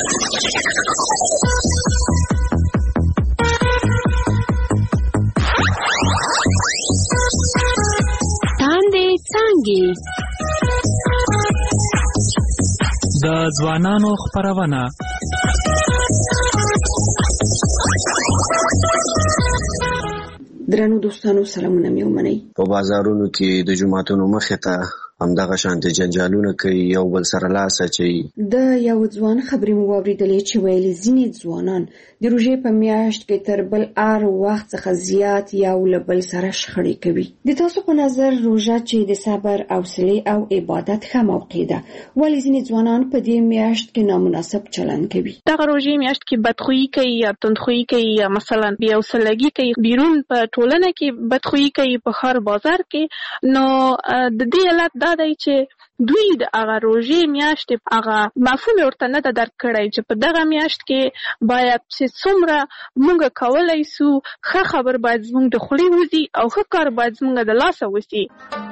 تاندې څانګې د ځوانانو خپرونه. درنو دوستانو سلامونه مې ومنئ. په بازارونو کې د جماعتونو مخې ته همدغه شانتي جنجالونه کوي، یو بل سره لاس اچوي. د یو ځوان خبرې مو واورېدلې چې ویلي ځینې ځوانان د روژې په میاشت کې تر بل هر وخت څخه زیات یو له بل سره شخړې کوي. د تاسو په نظر روژه چې د صبر، حوصلې او عبادت ښه موقع ده، ولې ځینې ځوانان په دې میاشت کې نامناسب چلند کوي؟ دغه روژې میاشت کې بدخویي کوي یا تندخویي کوي یا مثلا بې حوصلګي کوي، بیرون په ټولنه کې بدخویي کوي، په ښار بازار کې. نو د دې علت دا دی چې دوی د هغه روژې میاشتې هغه مفهوم ورته نه ده درک کړی چې په دغه میاشت کې باید چې څومره موږ کولی سو، ښه خبر باید زموږ د خولې وځي او ښه کار باید زموږ د لاسه وځي.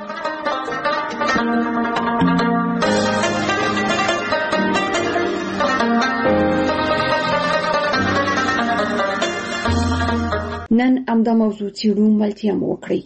نن همدا موضوع څېړو، ملتیا مو وکړئ.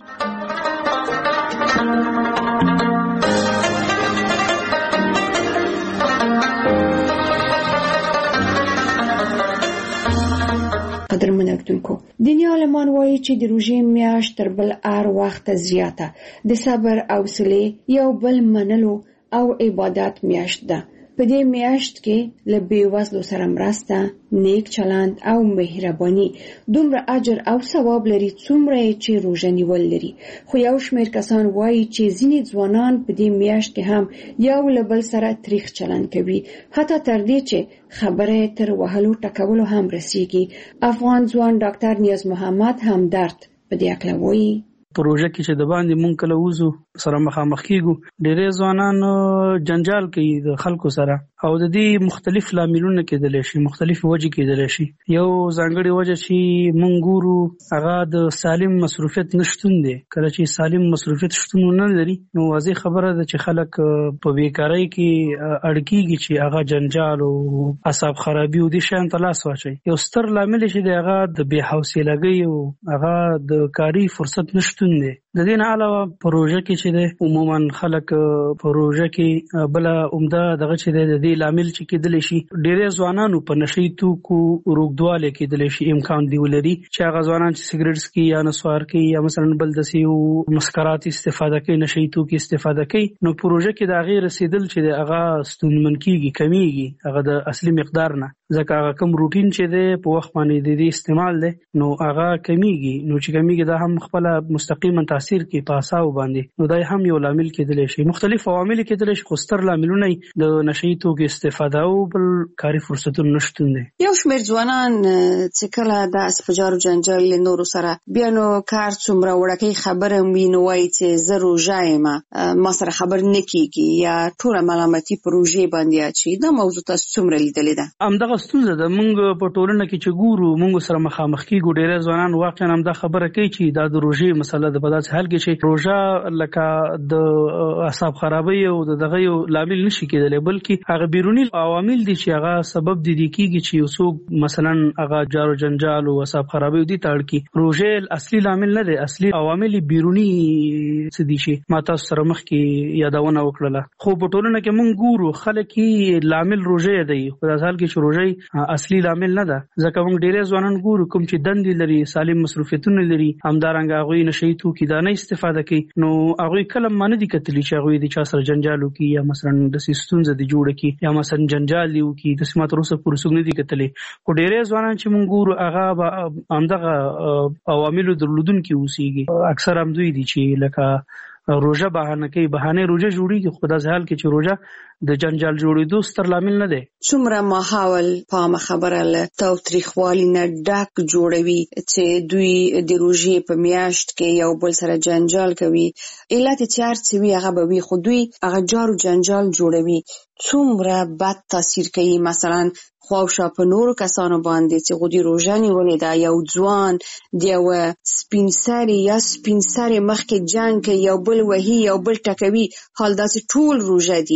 قدرمن اردوونکو، دیني عالمان وایي چې د روژې میاشت تر بل هر وخت زیاته د صبر، حوصلې، یو بل منلو او عبادت میاشت ده. په دې میاشت کې له بېوزلو سره مرسته، نیک چلند او مهرباني دومره اجر او ثواب لري څومره چې روژه نیول لري. خو یو شمېر کسان وایي چې ځینې ځوانان په دې میاشت کې هم یو له بل سره تریخ چلند کوي، حتی تر دې چې خبره تر وهلو ټکولو هم رسیږي. افغان ځوان ډاکټر نیاز محمد همدرد په دې اړه وایي. په روژه کې چې د باندې مونږ کله وځو سره مخامخ کیږو، ډېری ځوانان جنجال کوي د خلکو سره او د دې مختلف لاملونه کېدلی شي، مختلف وجې کېدلی شي. یو ځانګړې وجه چې مونږ ګورو هغه د سالم مصروفیت نشتون دی. کله چې سالم مصروفیت شتون نه لري نو واضح خبره ده چې خلک په بیکارۍ کې اړ کېږي چې هغه جنجال او اعصاب خرابي او دې شیانو ته لاس واچوي. یو ستر لامل چې دی هغه د بې حوصلګۍ او هغه د کاري فرصت نشتون دی. د دې نه علاوه په روژه کې چې دی عموما خلک په روژه کې بل عمده دغه چې دی د دې لامل چې کېدلی شي ډېری ځوانانو په نشهیي توکو روږدوالی کېدلی شي، امکان دی ولري چې هغه ځوانان چې سګرټ څکي یا نسوار کوي یا مثلا بل داسې مسکرات استفاده کوي، نشهیي توکي استفاده کوي، نو په روژه کې د هغې رسېدل چې دی هغه ستونزمن کېږي، کمیږي هغه د اصلي مقدار نه، ځکه هغه کم روټین چې دی په وخت باندې د دې استعمال دی نو هغه کمیږي. نو چې کمیږي دا هم خپله مستقیما تاثیر کوي په اعصابو باندې، نو دا هم یو لامل کېدلی شي. مختلف عوامل کېدلی شي، خو ستر لاملونه د نشهیي توکو استفاده او بل کاري فرصتونو نشتون دی. یو شمېر ځوانان چې کله د اسپجار او جنجال له نورو سره بیا نو کار څومره وړکۍ خبره وي نو وایي چې زه روژه یم، ما سره خبر نه کېږي یا ټوله ملامتي په روژې باندې اچوي. دا موضوع تاسو څومره لیدلې ده؟ همدغه ستونزه ده. موږ په ټولنه کې چې ګورو، موږ سره مخامخ کېږو، ډېری ځوانان واقعا همدا خبره کوي چې دا د روژې مسله ده. په داسې حال کې چې روژه لکه د اعصاب خرابۍ او دغه یو لامل نشي کېدلی، بلکې هغه بیروني عوامل دي چې هغه سبب دي کېږي چې یو څوک مثلا هغه جارو جنجال او اعصاب خرابۍ دي ته اړ کړي. روژه اصلي لامل نه دی، اصلي عوامل بیروني څه دي چې ما تاسو سره مخکې یادونه وکړله. خو په ټولنه کې موږ ګورو خلک یې لامل روژه دی، په داسې حال کې چې روژه اصلي لامل نه ده، ځکه موږ ډېری ځوانان ګورو کوم چې دندې لري، سالم مصروفیتونه لري، همدارنګه هغوی نشهیي توکي دا نه استفاده کوي، نو هغوی کله ما نه دي کتلي چې هغوی د چا سره جنجال وکړي یا مثلا داسې ستونزه دې جوړه کړي یا مثلا جنجال دې وکړي. داسې ما تر اوسه پورې څوک نه دي کتلي. خو ډېری ځوانان چې موږ ګورو هغه به همدغه عواملو درلودونکي اوسېږي. اکثر همدوی دي چې لکه روژه بهانه کوي، بهانه روژه جوړېږي، خو داسې حال کې چې روژه د جنجال جوړېدو ستر لامل نه دی. څومره ماحول په عامه خبره له تاوتریخوالي نه ډک جوړوي چې دوی د روژې په میاشت کې یو بل سره جنجال کوي. علت یې چې هر څه وي هغه به وي، خو دوی هغه جارو جنجال جوړوي. څومره بد تاثیر کوي مثلا خواوشا په نورو کسانو باندې چې غوډي روژه نیولې ده، یو ځوان د یو سپین سري یا سپین سري مخکې جنګ کوي، یو بل وهي، یو بل ټکوي، حال داسې ټول روژه دي. د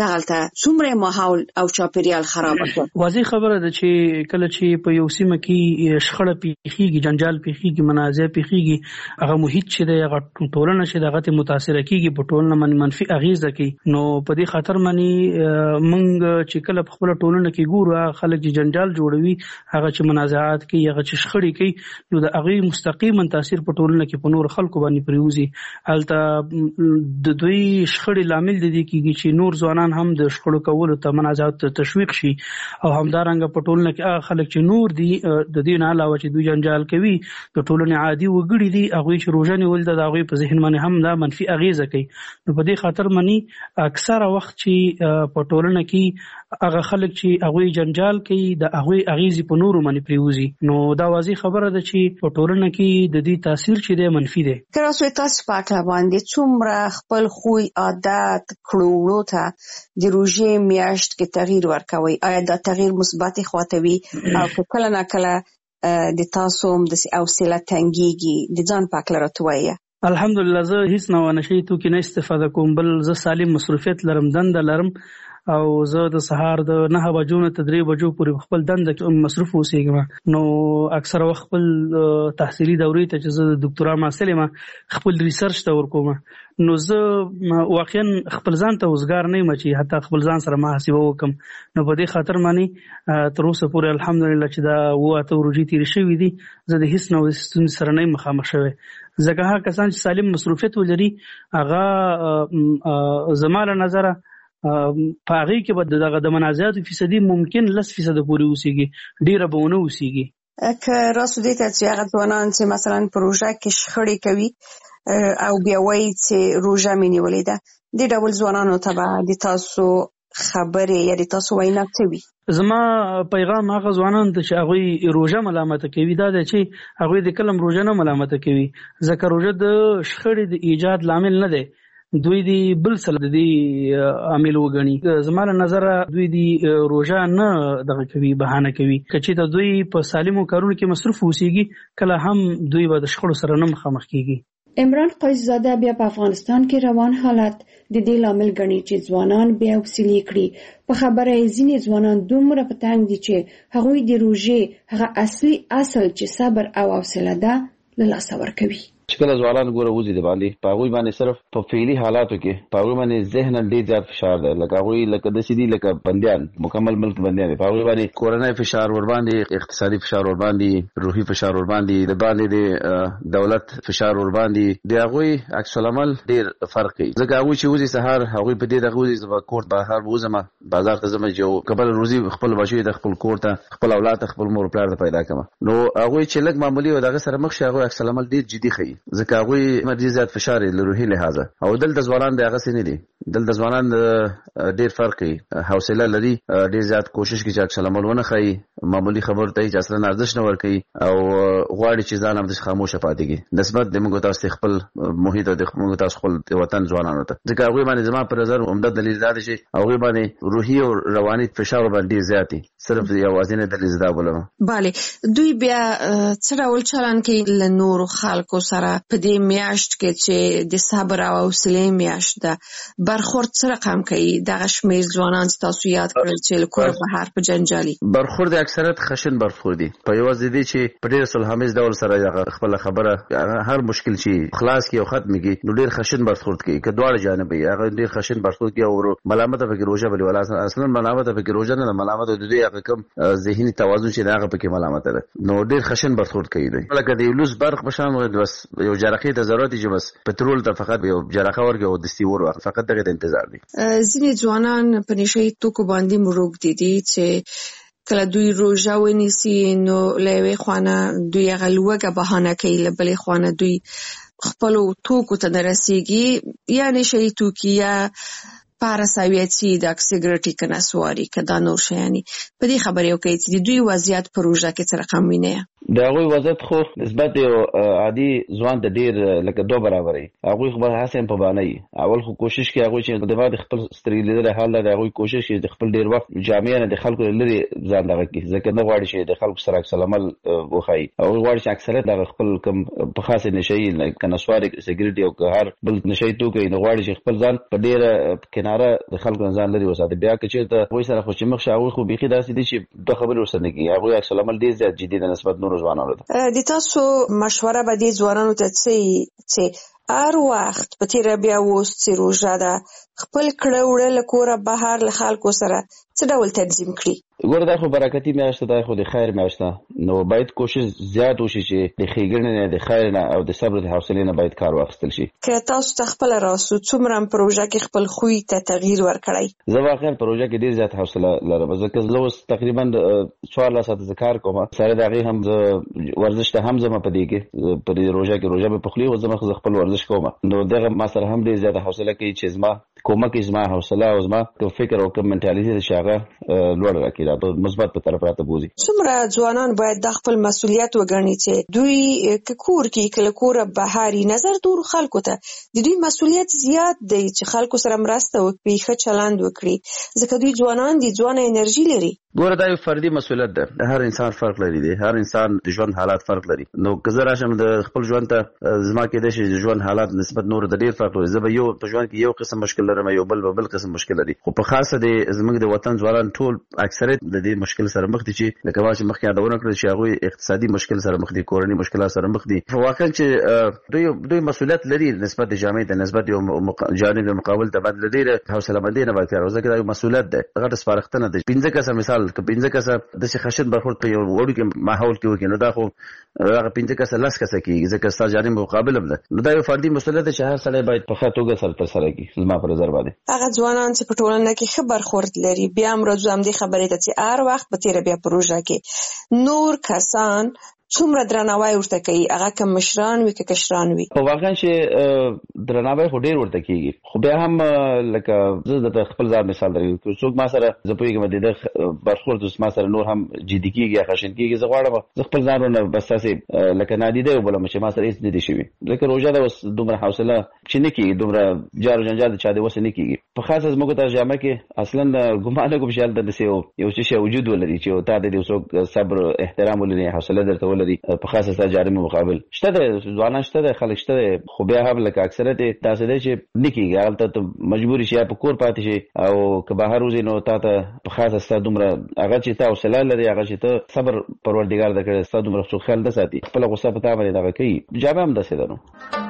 دغلته څومره ماحول او چاپیریال خراب کړ. واضح خبره ده چې کله چې په یو سیمه کې شخړه پیښیږي، جنجال پیښیږي، منازع پیښیږي، هغه محیط چې دی هغه ټولنه چې دغه متاثر کیږي، په ټولنه باندې منفي اغیزه کوي. نو په دې خاطر باندې موږ چې کله په خپل ټولنه کې ګورو خلک چې جنجال جوړوي، هغه چې منازعات کوي، هغه چې شخړې کوي، نو د هغه مستقیما تاثیر په ټولنه کې په نور خلکو باندې پریوزي. البته د دوی شخړې لامل دي کیږي چې نور ځوانان هم د شخړو کولو ته منازعات ته تشویق شي، او همدارنګه په ټولنه کې هغه خلک چې نور دي د دې نه علاوه چې دوی جنجال کوي د ټولنې عادي وګړي دي، هغه چې روزه نیول د هغه په ذهن باندې هم دا منفي اغیزه کوي. نو په دې خاطر باندې اکثره وخت چې په ټولنه کې هغه خلک چې هغه جنجال کوي د هغه اغیزې په نورو باندې پریوزي. نو دا واضح خبره ده چې په ټولنه کې د دې تاثیر چې دی منفي دی. که تاسو پاکه باندې څومره خپل خوی عادت کړو ته د روزې میاشت کې تغییر ورکوي، آیا دا تغییر مثبت خواته وي او کله نه کله د تاسو د حوصله تنګيږي د ځان پاک لرتوي؟ الحمدلله زه هیڅ نه ونشي تو کې نه استفاده کوم، بل زه سالم مصروفیت لرم، دند لرم، او زه د سهار د 9 بجو نه 3 بجو پورې خپل دند مصروف اوسېږم. نو اکثر وخت خپل تحصیلي دورې ته چې زه د ډاکټرا محصل یم خپل ریسرچ ته ورکوم. نو زه واقعا خپل ځان ته وزګار نه یم چې حتی خپل ځان سره محاسبه وکم. نو په دې خاطر باندې تر اوسه پورې الحمدلله چې دا واته ورجې تیر شوې دي، زه د هیڅ نوې ستونزې سره نه مخامخ شوی. ځکه هغه کسان چې سالم مصروفیت ولري هغه زماره نظره په هغه کې به دغه د منازعاتو فیصدي ممکن 10% پورې اوسېږي، ډیره به ونه اوسېږي. که راسو دې ته چې هغه ځوانان چې مثلا پروژه کې شخړې کوي او بیا وایي چې روژه مې نیولې ده، دې ډول ځوانانو ته به د تاسو خبرې یا د تاسو وینا څه وي؟ زما پیغام هغه ځوانان ته چې هغه روژه ملامت کوي دا دی چې هغه د کلم روژه نه ملامت کوي، ځکه روژه د شخړې د ایجاد لامل نه دی، دوی دی بل څه د دې عامل وګڼي. زما له نظره دوی دی روژه نه دغه کوي، بهانه کوي. کچې ته دوی په سالمو کارونو کې مصروف اوسېږي، کله هم دوی به د شخړو سره نه مخامخ کیږي. عمران قیصزاده بیا په افغانستان کې روان حالت د دې لامل ګڼي چې ځوانان بیا وسیلې کړي. په خبره یې ځینې ځوانان دومره په تنګ دي چې هغوی د روژې هغه اصلي اصل چې صبر او حوصله ده له لاسه ورکوي. چې کله ځوانان ګوره وځي د باندې په هغوی باندې صرف په فعلي حالاتو کې په هغوی باندې ذهن ډېر زیات فشار دی، لکه هغوی لکه داسې دي لکه بندیان، مکمل ملک بندیان دي. په هغوی باندې کورنۍ فشار ور باندې، اقتصادي فشار ور باندې، روحي فشار ور باندې، د باندې د دولت فشار ور باندې، د هغوی عکس العمل ډېر فرق کوي. ځکه هغوی چې وځي سهار هغوی په دې دغه وځي زما کور بهر وځم، بازار ته ځم چې قبل روزي خپل بچي د خپل کور ته، خپل اولاد ته، خپل مور پلار ته پیدا کړم. نو هغوی چې لږ معمولی او دغه سره مخ شي هغوی عکس العمل ډېر جدي ښيي، ځکه هغوی مرجي زیات فشار له روحي لحاظه. او دلته ځوانان د هغه سي نه دي، دلته ځوانان ډېر فرق کوي، حوصله لري، ډېر زیات کوشش کوي چې عکس العمل ونه ښيي، معمولی خبر ته چې اصلا ارزښت نه ورکوي او غواړي چې ځان هم د خاموشه پاتې کیږي نسبت د موږ تاسو خپل محیط او د موږ تاسو خپل وطن ځوانانو ته. ځکه هغه باندې زما پر نظر عمده دلیل دا دی چې هغه باندې روحي او رواني فشار باندې زیاتی صرف یوازینی دلیل دا بولم. bale دوی بیا څه ډول چلن کوي له نورو خلکو سره په دې میاشت کې چې د صبر او حوصله میاشت ده، برخورد څه رقم کوي؟ دغه شمیر ځوانان تاسو یاد کړل چې له کور بهر په جنجالي برخورد اکثریت خشن برخورد دي، په یوازې دي چې په ډېر صلحامیز ډول سره خپل خبره هر مشکل شي خلاص کی او ختم کی، نو ډېر خشن برخورد کوي که دواړه جانب یې هغه ډېر خشن برخورد کوي او ملامت په روزه بلی ولا اصلا ملامت په روزه نه، ملامت د دوی هغه کم ذهني توازن چې هغه په کې ملامت ده، نو ډېر خشن برخورد کوي. لکه د یولوس برق بشان بس یو جرقې د ضرورت چې بس پټرول ته فقط یو جرقه ورګو او د سیور فقط دغه انتظار دي. ځینې ځوانان په نشي توکو باندې مروګ دي چې کله دوی روزه ونیسي نو لوي خوانه دوی غلوګه بهانه کوي، لبلې خوانه دوی خپل توکو ته رسیږي، یعنی شي توکي یا پاراساویتي د سیګریټي کناسواري کدا نور شي. یعنی په دې خبرې یو کوي چې دوی وضعیت پروژه کې څه رقم ویني. د هغوی وضعیت خو نسبت یو عادي ځوان ته ډیر لکه 2 برابر وي. هغوی خو به حسن په باندې اول خو کوشش کوي هغوی چې د بعد خپل سترګې لیدل حال د هغوی کوشش کوي د خپل ډیر وخت جامع نه د خلکو لري ځان دغه کوي ځکه نه غواړي چې د خلکو سره عکس العمل وخایي او غواړي چې اکثریت د خپل کوم په خاصه نشي لکه نسوار سګریټ او هر بل نشي توکي نه غواړي چې خپل ځان په ډیر کناره د خلکو ځان لري وساتي. بیا چې ته وایي سره خو چې مخ شاوي خو بيخي داسې دي چې د خبرو سره نه کوي هغوی عکس العمل ډیر زیات جدي د نسبت نور ځوانانو ته. د تاسو مشوره به دي ځوانانو ته چې هر وخت په تیر بیا اوس چې روژه ده خپل کړه وړه له کوره بهر له خلکو سره څه ډول تنظیم کړي؟ ګوره دا خو برکتي میاشت ده خو د خیر میاشت ده نو باید کوشش زیات وشي چې د ښېګڼې نه د خیر نه او د صبر د حوصلې نه باید کار واخیستل شي. که تاسو ته خپل راسو څومره پروژه کې خپل خوی ته تغییر ورکړی؟ زه واقعا پروژه کې ډیر زیات حوصله لرم ځکه زه اوس تقریبا 14 ساعته کار کوم سره د هغې هم ورزش ته هم زما په دې کې په دې روژه کې روژه به پخلی او زما خپل ورزش کوم نو دغه ما سره هم ډیر زیات حوصله کوي چې زما کومک زما حوصله او زما فکر او کوم منټالیټي چې هغه لوړ راکړي دا په مثبت په طرف راته بوزي. څومره ځوانان باید د خپل مسؤلیت وګڼي چې دوی کور کې کله کوره بهاري نظر دور خلکو ته د دوی مسؤلیت زیات دی چې خلکو سره مرسته وکړي ښه چلند وکړي ځکه دوی ځوانان دي ځوانه انرژي لري. ګوره دا یو فردي مسؤلیت ده هر انسان فرق لري دی هر انسان د ژوند حالات فرق لري نو که زه راشم د خپل ژوند ته زما کېدای شي د ژوند حالات نسبت نور د ډیر فرق لري زه به یو په ژوند کې یو قسم مشکل لرم یو بل قسم مشکل لري خو په خاصه د زموږ د وطن ځوانان ټول اکثریت د دې مشکل سره مخ دي چې لکه واش مخکې یادونه کړل چې هغه اقتصادي مشکل سره مخ دي کورنۍ مشکلات سره مخ دي واقعا چې دوی مسؤلیت لري نسبت جامعه ته نسبت یو جانب مقابل ته باید لري حوصله مندي نه وکړي ځکه دا مسؤلیت ده غټ سپارښتنه ده 15 کسه مثال 15 کسه د خشن برخورد په یو وړو کې ماحول کې وکړي نو دا خو هغه 15 کسه لاس کسه کېږي ځکه ستا جانب مقابل هم ده نو دا یو فردي مسؤلیت چې هر سړی باید په ښه توګه سره ترسره کړي زما په نظر باندې. هغه ځوانان چې په ټولنه کې ښه برخورد لري بیا هم راځو هم دې خبرې ته چې هر وخت په تیره بیا پروژه کې نور کسان څومره درناوی ورته کوي هغه که مشران وي که کشران وي؟ واقعا چې درناوی خو ډیر ورته کېږي خو بیا هم لکه زه د خپل ځان مثال درکوم که څوک ما سره زه پوهېږم د برخورد ما سره نور هم جدي کېږي یا خشن کېږي زه غواړم زه خپل ځان ونه بس تاسې لکه نادیده وبولم چې ما سره هېڅ نه دي شوي لکه روژه ده اوس دومره حوصله چې نه کېږي دومره جار و جنجال د چا د وسه نه کېږي په خاصه زموږ ترجمه کې اصلا ګمان نه کوم چې هلته داسې یو څه وجود ولري چې تا د څوک صبر احترام ولري حوصله درته ولري په خاصه سره جاري مقابل شته د ځوانان شته د خلک شته خو بیا هم لکه اکثریت تاسو دی چې نکیږي هلته مجبوري شي په کور پاتې شي او که بهر وځي نو تا ته په خاصه سره دومره هغه چې تا حوصله لري هغه چې ته صبر پروردګار د کړی ستا دومره څوک خیال نه ساتي خپله غصه په تا باندې دغه کوي جامع هم داسې ده نو.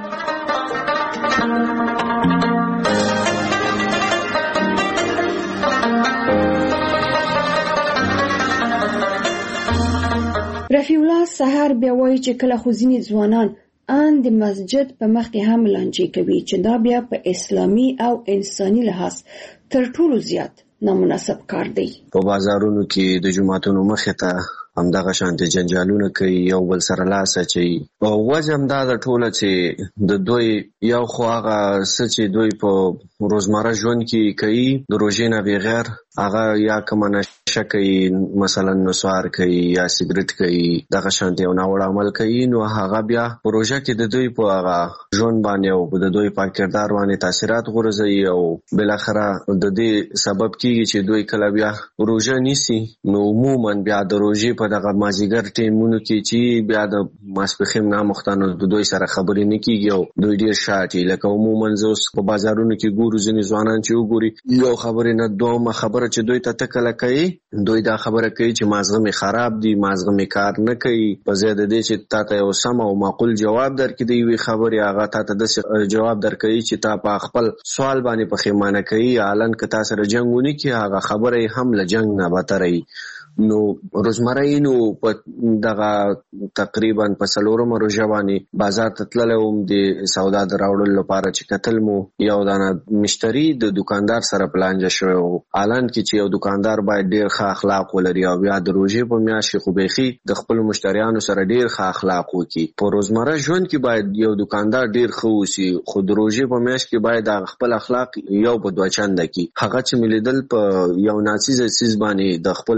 رفیع الله سحر بیا وایي چې کله خو ځینې ځوانان ان د مسجد په مخ کې هم لانجې کوي چې دا بیا په اسلامي او انساني لحاظ تر ټولو زیات نامناسب کار دی. په بازارونو کې د جمعتونو مخې ته همدغه شانتي جنجالونه کوي یو بل سره لاس اچوي او وجه هم دا د ټوله چې د دوی یو خو هغه څه چې دوی په روزمره ژوند کې کوي د روژې نه بغیر هغه یا کومه نشه کوي مثلا نسوار کوي یا سګریټ کوي دغه شانتي یو ناوړه عمل کوي نو هغه بیا په روژه کې د دوی په هغه ژوند باندې او د دوی په کردار باندې تاثیرات غورځوي او بالاخره د دې سبب کیږي چې دوی کله بیا روژه نیسي نو عموما بیا د روژې په دغه مازیګر ټیمونو کې چې بیا د ماسپښین نامختانو د دوی سره خبرې نه کیږي او دوی ډیر شاټي لکه عموما زه اوس په بازارونو کې ګورو ځینې ځوانان چې وګوري یو خبرې نه دومره خبره چې دوی ته تکله کوي دوی دا خبره کوي چې مازغه می خراب دي مازغه می کار نه کوي په ځای د دې چې تا ته یو سم او معقول جواب درکړي دی وی خبرې هغه تا ته د جواب درکړي چې تا په خپل سوال باندې پښیمانه کوي اعلان ک تاسو سره جنگونه کوي هغه خبره هم له جنگ نه بتري نو روزمره نو په دغه تقریبا په سلورم روژه باندې بازار ته تللی وم د سودا د راوړلو لپاره چې کتل مو یو دانه مشتری د دکاندار سره پلانجه شوی و الان کې چې یو دکاندار باید ډیر ښه اخلاق ولري او بیا د روژې په میاشت کې خو بیخي د خپل مشتریانو سره ډیر ښه اخلاق وکړي په روزمره ژوند کې باید یو دکاندار ډیر ښه اوسي خو د روژې په میاشت کې باید خپل اخلاق یو په دوه چنده کړي هغه چې مې لیدل په یو ناڅیزه څیز باندې د خپل مشتری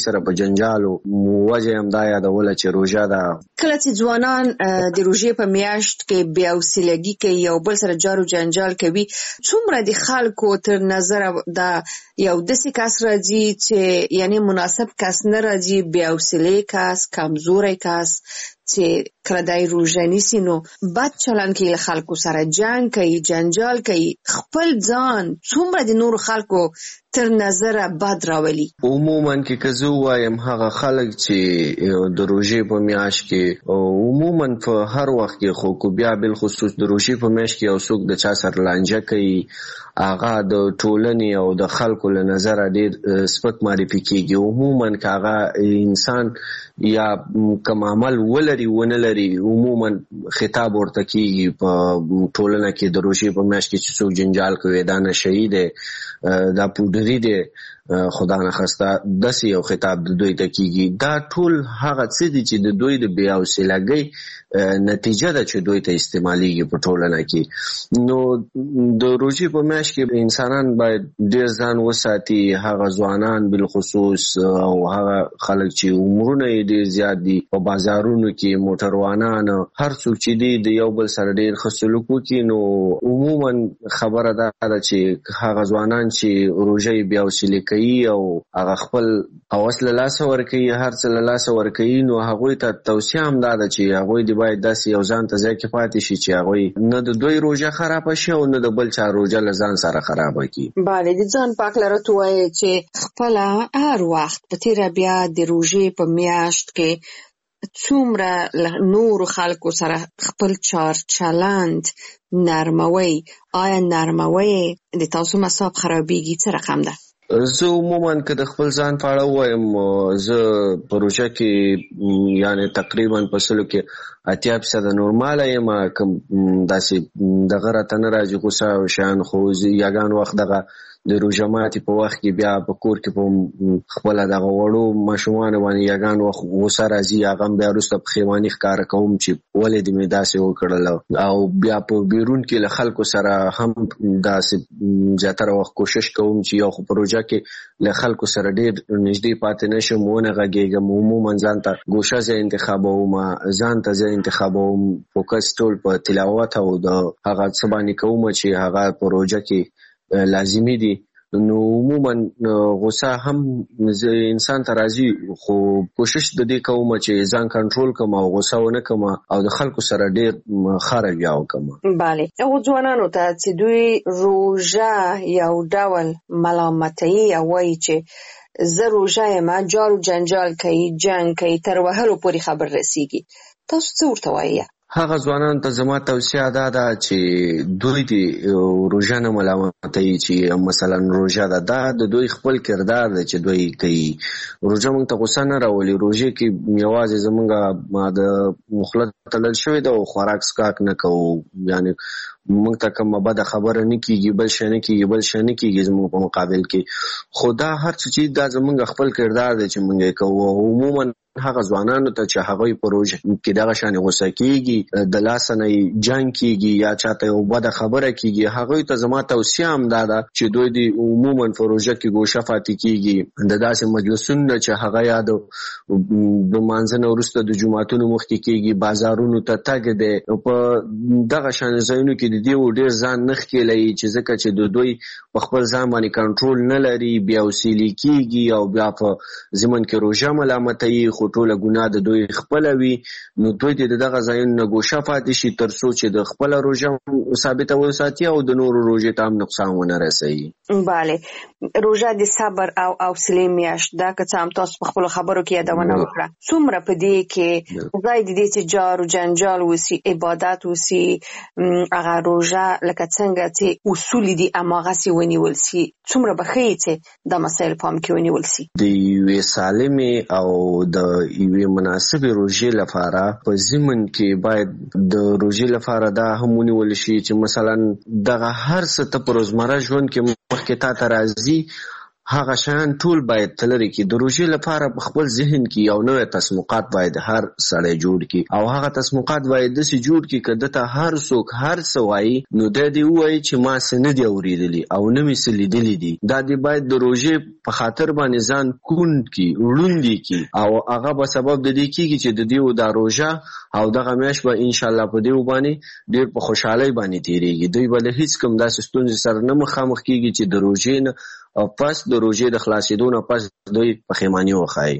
سره په جنجالو وجه هم دا یادوله چې روژه ده. کله چې ځوانان د روژې په میاشت کې بې حوصلګي کوي او بل سره جارو جنجال کوي، څومره د خلکو تر نظر دا یو داسې کس راځي چې یعنی مناسب کس نه راځي، بې حوصلې کس، کمزوری کس چې کله دای روژه نیسي نو بد چلند کوي، خلکو سره جنگ کوي، جنجال کوي، خپل ځان څومره د نورو خلکو تر نظره بد راولي. عموما کې که زه ووایم هغه خلک چې د روژې په میاشت کې عموما په هر وخت کې خو بیا بالخصوص د روژې په میاشت کې یو څوک د چا سره لانجه کوي، هغه د ټولنې او د خلکو له نظره ډېر سپک معرفي کېږي. عموما که هغه انسان یا کوم عمل ولري ونه لري عموما خطاب ورته کېږي په ټولنه کې د روژې په میاشت کې چې څوک جنجال کوي دا نشهیي دی، دا پودري دی، خدا نخواسته داسې یو خطاب د دوی ته کېږي. دا ټول هغه څه دي چې د دوی د بې حوصلګۍ نتیجه ده چې دوی ته استعمالیږي په ټولنه کې. نو د روژې په میاشت کې انسانان باید ډېر ځان وساتي، هغه ځوانان بالخصوص او هغه خلک چې عمرونه یې ډېر زیات دي، په بازارونو کې موټروانان هر څوک چې دي د یو بل سره ډېر ښه سلوک وکړي. نو عموما خبره دا ده چې هغه ځوانان چې روژه یې بې حوصلې کوي او هغه خپل هوس له لاسه ورکوي، هر څه له لاسه ورکوي، نو هغوی ته توصیه هم دا ده چې هغوی د باید داسې یو ځان ته ځای کې پاتې شي چې هغوی نه د دوی روژه خرابه شي او نه د بل چا روژه له ځان سره خرابه کړي. بله، د ځان پاک لرت وایي چې خپله هر وخت په تیره بیا د روژې په میاشت کې څومره نورو خلکو سره خپل چار چلند نرموي. آیا نرموي د تاسو مصاب خرابېږي څه رقم ده؟ زه عموما که د خپل ځان په اړه ووایم، زه په روژه کې یعنی تقریبا په سلو کې 80% نورماله یم. که داسې دغه راته نه راځي غوسه او شیان، خو یګان وخت دغه د روژه ماتي په وخت کې بیا په کور کې په خپله دغه وړو ماشومانو باندې یګان وخت غوسه راځي، هغه هم بیا وروسته پښیماني ښکاره کوم چې ولې دې مې داسې وکړل. او بیا په بیرون کې له خلکو سره هم داسې زیاتره وخت کوشش کوم چې یو خو په روژه کې له خلکو سره ډېر نږدې پاتې نه شم، ونه غږېږم. عموما ځان ته ګوشه ځای انتخابوم، ځان ته ځای انتخابوم، فوکس ټول په تلاوت او د هغه څه باندې کوم چې هغه په روژه کې لازمی دي. نو عموما غوسه هم انسان ته راځي، خو کوشش د دې کوم چې ځان کنټرول کوم او غوسه ونه کوم او د خلکو سره ډېر ښه رویه وکړم. بله، هغو ځوانانو ته چې دوی روژه یو ډول ملامتوي او وایي چې زه روژه یم، جارو جنجال کوي، جنګ کوي، تر وهلو پورې خبر رسیږي، تاسو څه ورته وایي؟ هغه ځوانانو ته زما توصیه دا ده چې دوی د روژه نه ملامتوي چې مثلا روژه ده، دا د دوی خپل کردار دی چې دوی کوي. روژه موږ ته غوسه نه راولي. روژه کې یوازې زموږ د مخلط تلل شوی ده او خوراک څښاک نه کوو، یعنی موږ ته کومه بده خبره نه کېږي، بل شی نه کېږي زموږ په مقابل کې. خو دا هر څه چې دا زموږ خپل کردار دی چې موږ یې کوو. عموما هغه ځوانانو ته چې هغوی په روژه کې دغه شانې غوسه کېږي، د لاسه نه جنګ کېږي یا چاته یو بده خبره کېږي، هغوی ته زما توصیه هم دا ده چې دوی د عموما په روژه کې ګوشه پاتې کېږي. د داسې مجلسونو چې هغه یا د لمانځه نه وروسته د جوماتونو مخکې کېږي، بازارونو ته تګ دی، په دغه شانې ځایونو کې د دې ډېر ځان نه ښکېلوي چې ځکه چې د دوی په خپل ځان باندې کنټرول نه لري، بې حوصلې کېږي او بیا په ضمن کې روژه ملامتوي، خو ټوله ګناه د دوی خپله وي. نو دوی د دغه ځایونو نه ګوښه پاتې شي تر څو چې د خپله روژه ثابته وساتي او د نورو روژې ته هم نقصان ونه رسوي. بله، روژه د صبر او حوصلې میاشت ده، که څه هم تاسو په خپلو خبرو کې یادونه وکړه. څومره په دې کې ځای د دې چې جار و جنجال وسي، عبادت وسي، هغه روژه لکه څنګه چې اصول دي هماغسې ونیول سي، څومره به ښیي چې دا مسایل پام کې ونیول سي؟ د یوې سالمې او د یوې مناسبې روژې لپاره په ضمن کې باید د روژې لپاره دا هم ونیول شي چې مثلا دغه هر څه ته په روزمره ژوند کې مخکې تا ته راځي، هغه شان ټول باید تلری کې د روژې لپاره په خپل ذهن کې یو نوې تسمقات باید هر سړی جوړ کړي او هغه تسمقات باید داسې جوړ کړي که دته هر څوک هر څه وایي نو دا دې ووایي چې ما څه نه دي اورېدلي او نه مې څه لیدلي دي. دا دې باید د روژې په خاطر باندې ځان کوڼ کړي ړوند کړي او هغه به سبب د دې کېږي چې د دې دا روژه او دغه میاشت به انشاءالله په دې باندې ډېر په خوشحالۍ باندې تېرېږي. دوی به له هېڅ کوم داسې ستونزې سره نه مخامخ کېږي چې د روژې نه او پس د روژې د خلاصېدو نه پس دوی پښیماني وښایي.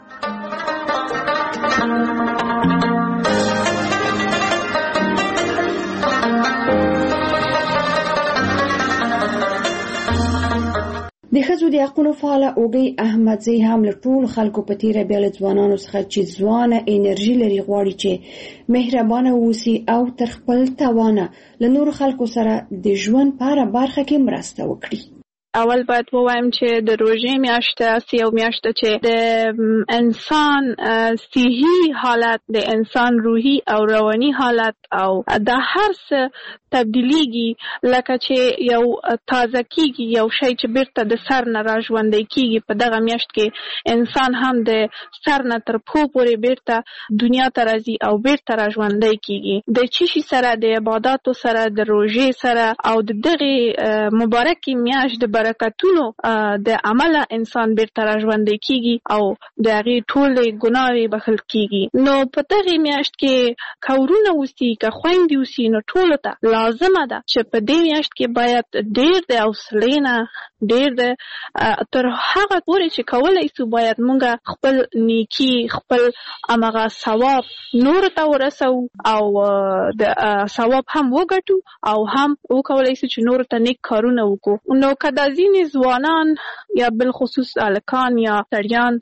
د ښځو د حقونو فعاله اوږۍ احمدزی هم له ټولو خلکو په تیره بیا له ځوانانو څخه چې ځوانه انرژي لري غواړي چې مهربانه اوسي او تر خپل توانه له نورو خلکو سره د ژوند په هره برخه کې مرسته وکړي. اول باید ووایم چې د روژې میاشته یو میاشته چې د انسان صحي حالت د انسان روحي او رواني حالت او د هر څه تبدیلیږي لکه چې یو تازه کیږي یو شی چې بیرته د سر نه را ژوندی کیږي. په دغه میاشت کې انسان هم د سر نه تر پښو پورې بیرته دنیا ته راځي او بیرته را ژوندی کیږي د چشي سره د عباداتو سره د روژې سره او د دغه مبارکې میاشت د برکتونو د عمله انسان بیرته را ژوندی کیږي او د هغې ټولې ګناوې بخښل کیږي. نو په دغه میاشت کې که ورونه اوسي که خویندې اوسي نو ټولو ته لازمه ده چې په دې میاشت کې باید ډېر د حوصلې نه ډېر د تر هغه پورې چې کولی سو باید مونږ خپل نیکي خپل همغه ثواب نورو ته ورسو او د ثواب هم وګټو او هم وکولی سو چې نورو ته نیک کارونه وکړو. نو که دا ځینې ځوانان یا بالخصوص هلکان یا سړیان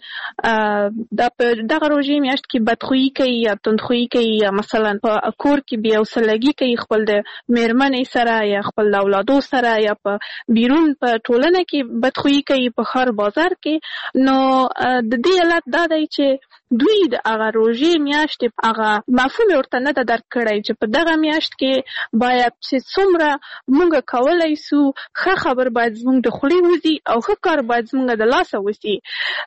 په دغه روژې میاشت کې بدخویي کوي یا تندخویي کوي یا مثلا په کور کې بې حوصلګي کوي خپل د میرمنې سره یا خپل اولادو سره یا په بیرون په ټولنه کې بدخویي کوي په ښار بازار کې نو د دې علت دا دی چې دوی د هغه روژې میاشتې هغه مفهوم ورته نه ده درک کړی چې په دغه میاشت کې باید چې څومره مونږ کولی سو ښه خبر باید زموږ د خولې وځي او ښه کار باید زموږ د لاسه وځي.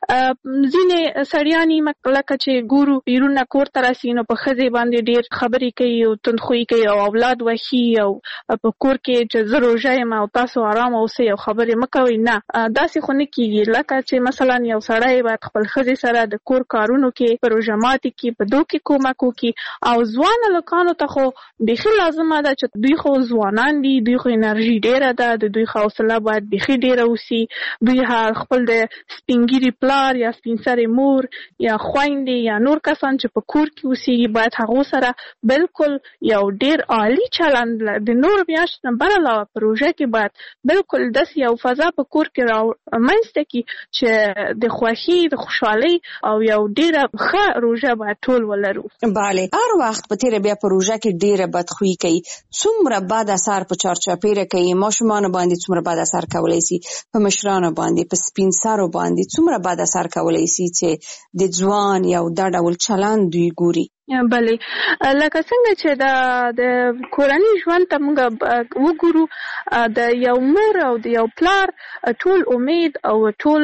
ځینې سړیانې لکه چې ګورو بیرون نه کور ته راسي نو په ښځې باندې ډېر خبرې کوي او تندخویي کوي او اولاد وښي او په کور کې چې زه روژه یم او تاسو آرام اوسئ او خبرې مه کوئ. نه داسې خو نه کېږي. لکه چې مثلا یو سړی باید خپل ښځې سره د کور کارونو کې په روژه ماتي کې په دو کې کومک وکړي او ځوان هلکانو ته خو بیخي لازمه ده چې دوی خو ځوانان دي دوی خو انرژي ډېره ده د دوی حوصله باید بیخي ډېره اوسي. دوی خپل د سپین ږیري پلار یا سپین سرې مور یا خویندې یا نور کسان چې په کور کې اوسېږي باید هغو سره بالکل یو ډېر عالي چلند د نورو میاشتو نه بر علاوه په روژه کې باید بالکل داسې یو فضا په کور کې رامنځته کړي چې د خوښۍ د خوشحالۍ او یو ډېره ښه روژه باید ټول ولرو. بله هر وخت په تیره بیا په روژه کې ډېره بدخویي کوي. څومره بد اثر په چارچاپیره کوي. ماشومانو باندې څومره بد اثر کولی سي په مشرانو باندې په سپین سرو باندې څومره بد اثر کولی سي چې د ځوان یو دا ډول چلند دوی ګوري. بله لکه څنګه چې د کورني ژوند ته موږ وګورو د یو مور او د یو پلار ټول امید او ټول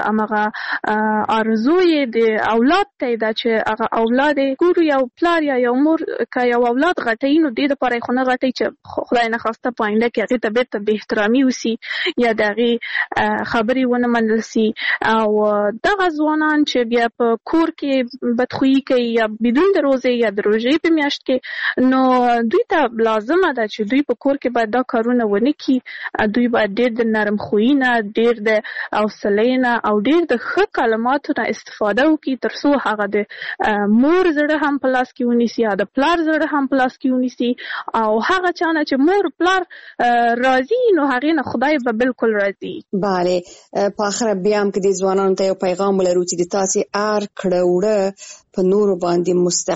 همغه آرزو یې د اولاد ته ده چې هغه اولاد ګورو یو پلار یا یو مور که یو اولاد غټوي نو دې دپاره یې خو نه غټوي چې خدای نخواسته په آینده کې هغې ته بېرته بې احترامي وسي یا د هغې خبرې ونه منل سي. او دغه ځوانان چې بیا په کور کې بدخویي کوي یا بدون د یا د روژې په میاشت کې نو دوی ته لازمه ده چې دوی په کور کې باید دا کارونه ونه کړي. دوی باید ډېر د نرم خویي نه ډېر د حوصلې نه او ډېر د ښه کلماتو نه استفاده وکړي تر څو هغه د مور زړه هم په لاس کې ونیسي یا د پلار زړه هم په لاس کې ونیسي او هغه چا نه چې مور پلار راضي نو هغې نه خدای به بالکل راضي. بله په آخره بیا هم که د ځوانانو ته یو پیغام ولرو چې د تاسې هر کړه وړه په نورو باندې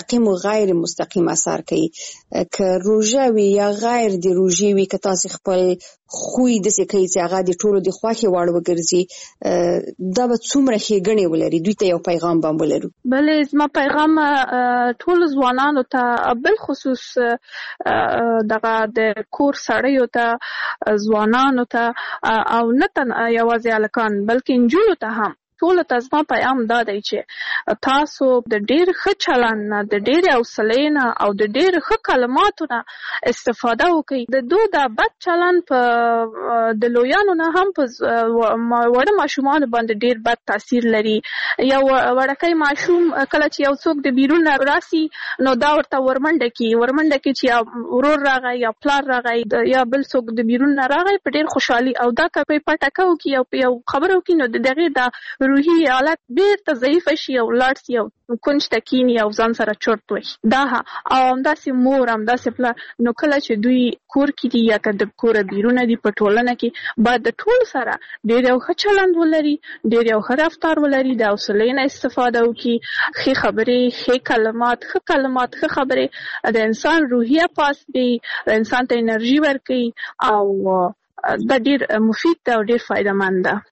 مستقیم او غیر مستقیم اثر کوي. که روژه وي یا غیر د روژې وي، که تاسو خپل خوی داسې کوي چې هغه د ټولو د خوښې وړ وګرځي، دا به څومره ښېګڼې ولري؟ دوی ته یو پیغام به ولرو. بلې زما پیغام ټول ځوانانو ته، بالخصوص دغه د کور سړیو ته، ځوانانو ته، او نه یوازې هلکان بلکې نجونو ته هم، ټولو ته زما پیغام دا دی چې تاسو د ډېر ښه چلند نه، د ډېرې حوصلې نه او د ډېر ښه کلماتو نه استفاده وکړئ. د دوی دا بد چلند په د لویانو نه هم په وړه ماشومانو باندې ډېر بد تاثیر لري. یو وړکی ماشوم کله چې یو څوک د بیرون نه راسي، نو دا ورته ورمنډه کړي چې یا ورور راغی یا پلار راغی یا بل څوک د بیرون نه راغی په ډېر خوشحالي، او دا که په پټکه وکړي او په یو خبره وکړي، نو د دغې دا روحي حالت بیرته ضعیفه شي او لاړ شي او کونج ته کیني او ځان سره چرت وهي. دا او همداسې مور، همداسې پلار، نو کله چې دوی کور کې دي یا که د کوره بیرونه دي په ټولنه کې، باید د ټولو سره ډېر یو ښه چلند ولري، ډېر یو ښه رفتار ولري، د حوصلې نه استفاده وکړي، ښې خبرې، ښې کلمات، ښه خبرې د انسان روحیه پاس دی، انسان ته انرژي ورکوي، او دا ډېر مفید ده او ډېر فایده مند ده.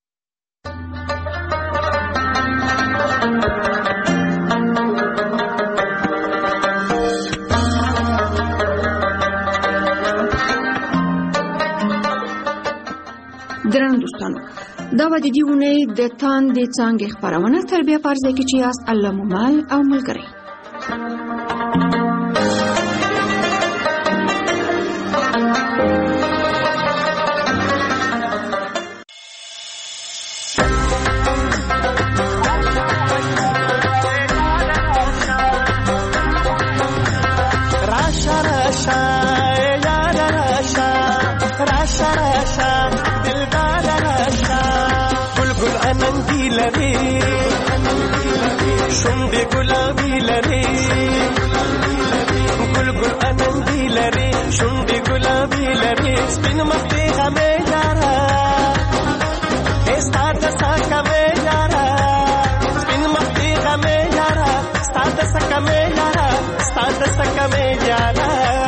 درنو دوستانو، دا به د دې اونۍ د تاندې څانګې خپرونه تربیه په ارزه کې چې یاست الله ممال او ملګری. شونډې ګلابي لري، ګل ګل اننګي لري، شونډې ګلابي لري، سپین مخ دې غمې یاره، ستا د سکه مې یاره، سپین مخ دې غمې یاره، ستا د سکه مې یاره، ستا د سکه مې یاره.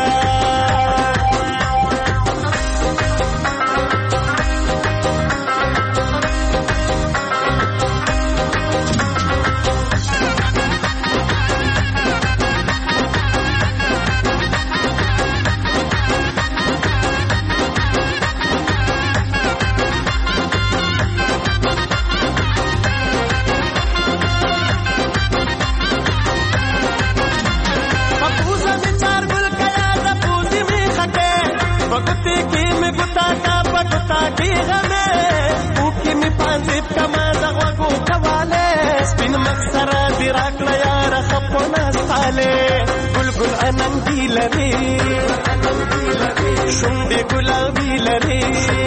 شونډې ګلابي لري،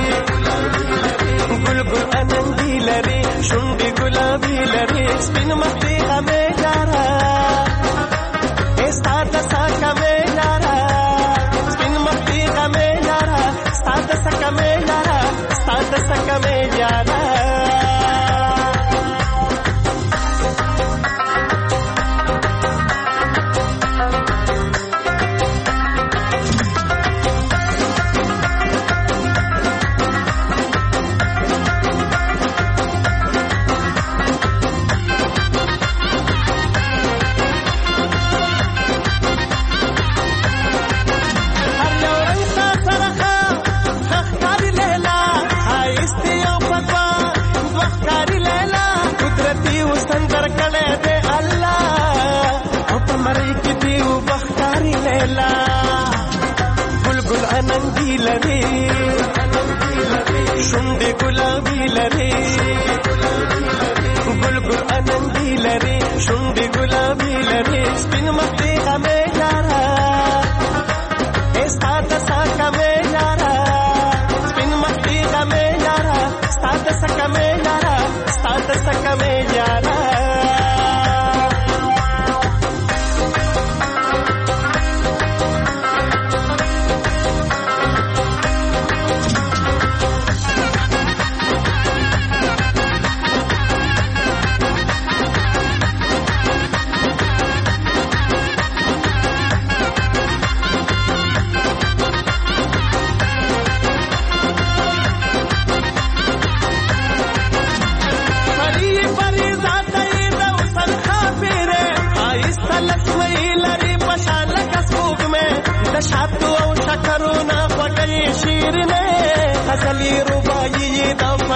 ګل ګل اننګي لري، شونډې ګلابي لري، سپین مخ دې غمې یاره، ستا د سکه مې یاره، سپین مخ دې غمې یاره، ستا د سکه مې یاره، ستا د سکه مې یاره. شونډې ګلابي لري، ګل ګل اننګي لري، شونډې ګلابي لري، سپین مخ دې غمې یاره، ستا د سکه مې یاره، سپین مخ دې غمې یاره، ستا د سکه مې یاره، ستا د سکه مې یاره.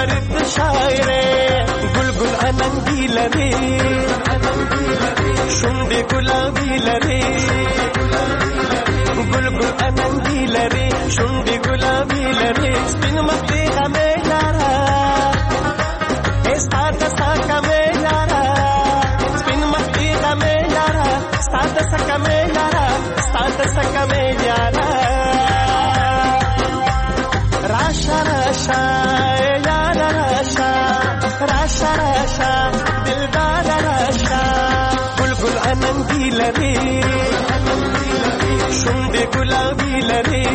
فرید شاعره گل گل اننګي لري شونډې ګلابي لري گل گل اننګي لري شونډې ګلابي لري سپین مخې غمې یارا استاد سکه مې یارا سپین مخې غمې یارا استاد سکه مې یارا استاد سکه مې یارا راشا راشا یارا راشا راشا راشا دلدار راشا گل گل اننګي لري شونډې ګلابي لري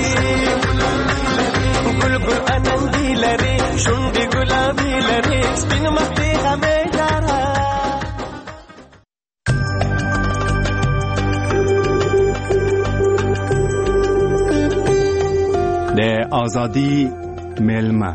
گل گل اننګي لري شونډې ګلابي لري سپین مخې غمې یارا د ازادي ملما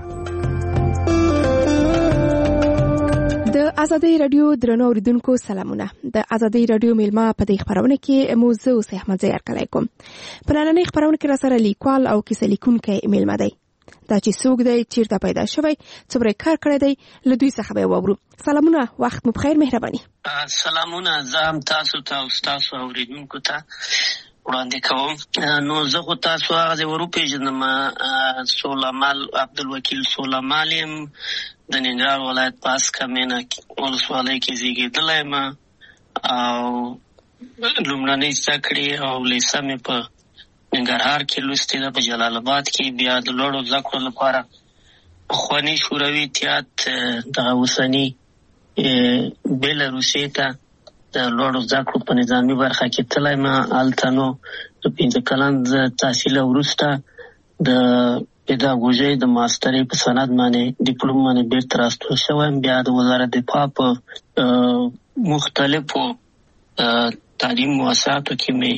د ازادي رادیو درنو اوریدونکو سلامونه. د ازادي رادیو ملما په دې خبرونه کې موضوع سه احمد زیار کلیکم. په نننۍ خبرونه کې را سره لیکوال او کیسه لیکونکی ملما دی. دا چې څوک دی چیرته پیدا شوی څومره کار کړی دی له دوی څخه به وورو. سلامونه وخت مو بخیر مهرباني. سلامونه زم تاسو ته او تاسو اوریدونکو ته وړاندې کوم. نو زه خو تاسو هغه ورو پیژنم. سولمال عبدالوکیل سولمال یم د ننګرهار ولایت پاس کمینه ولسوالۍ کې زیږېدلی یم او لومړنۍ زده کړې او لیسه مې په ننګرهار کې لوستې ده، په جلال آباد کې. بیا د لوړو زده کړو لپاره پخواني شوروي اتحاد دغه اوسني بیلاروسیې ته د لوړو زده کړو په نظامي برخه کې تللی یم. هلته نو د 5 کلن تحصیل وروسته د پیداګوژۍ د ماسترۍ په سند باندې ډیپلوم باندې بیرته راستون شوم. بیا د وزارت دفاع په مختلفو تعلیم مؤسساتو کې مې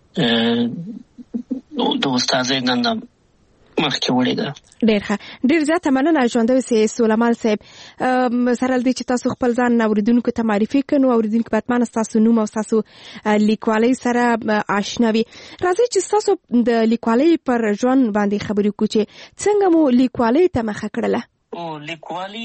د استادۍ دنده مخکې وړې ده. ډېر زیاته مننه ژوندی اوسئ سولمال صاحب. سره له دې چې تاسو خپل ځان اوریدونکو ته معرفي کړئ، نو اوریدونکو باید مانه ستاسو نوم او ستاسو لیکوالۍ سره آشنا وي. راځئ چې ستاسو د لیکوالۍ پر ژوند باندې خبرې وکړو چې څنګه مو لیکوالۍ ته مخه کړله. لیکوالۍ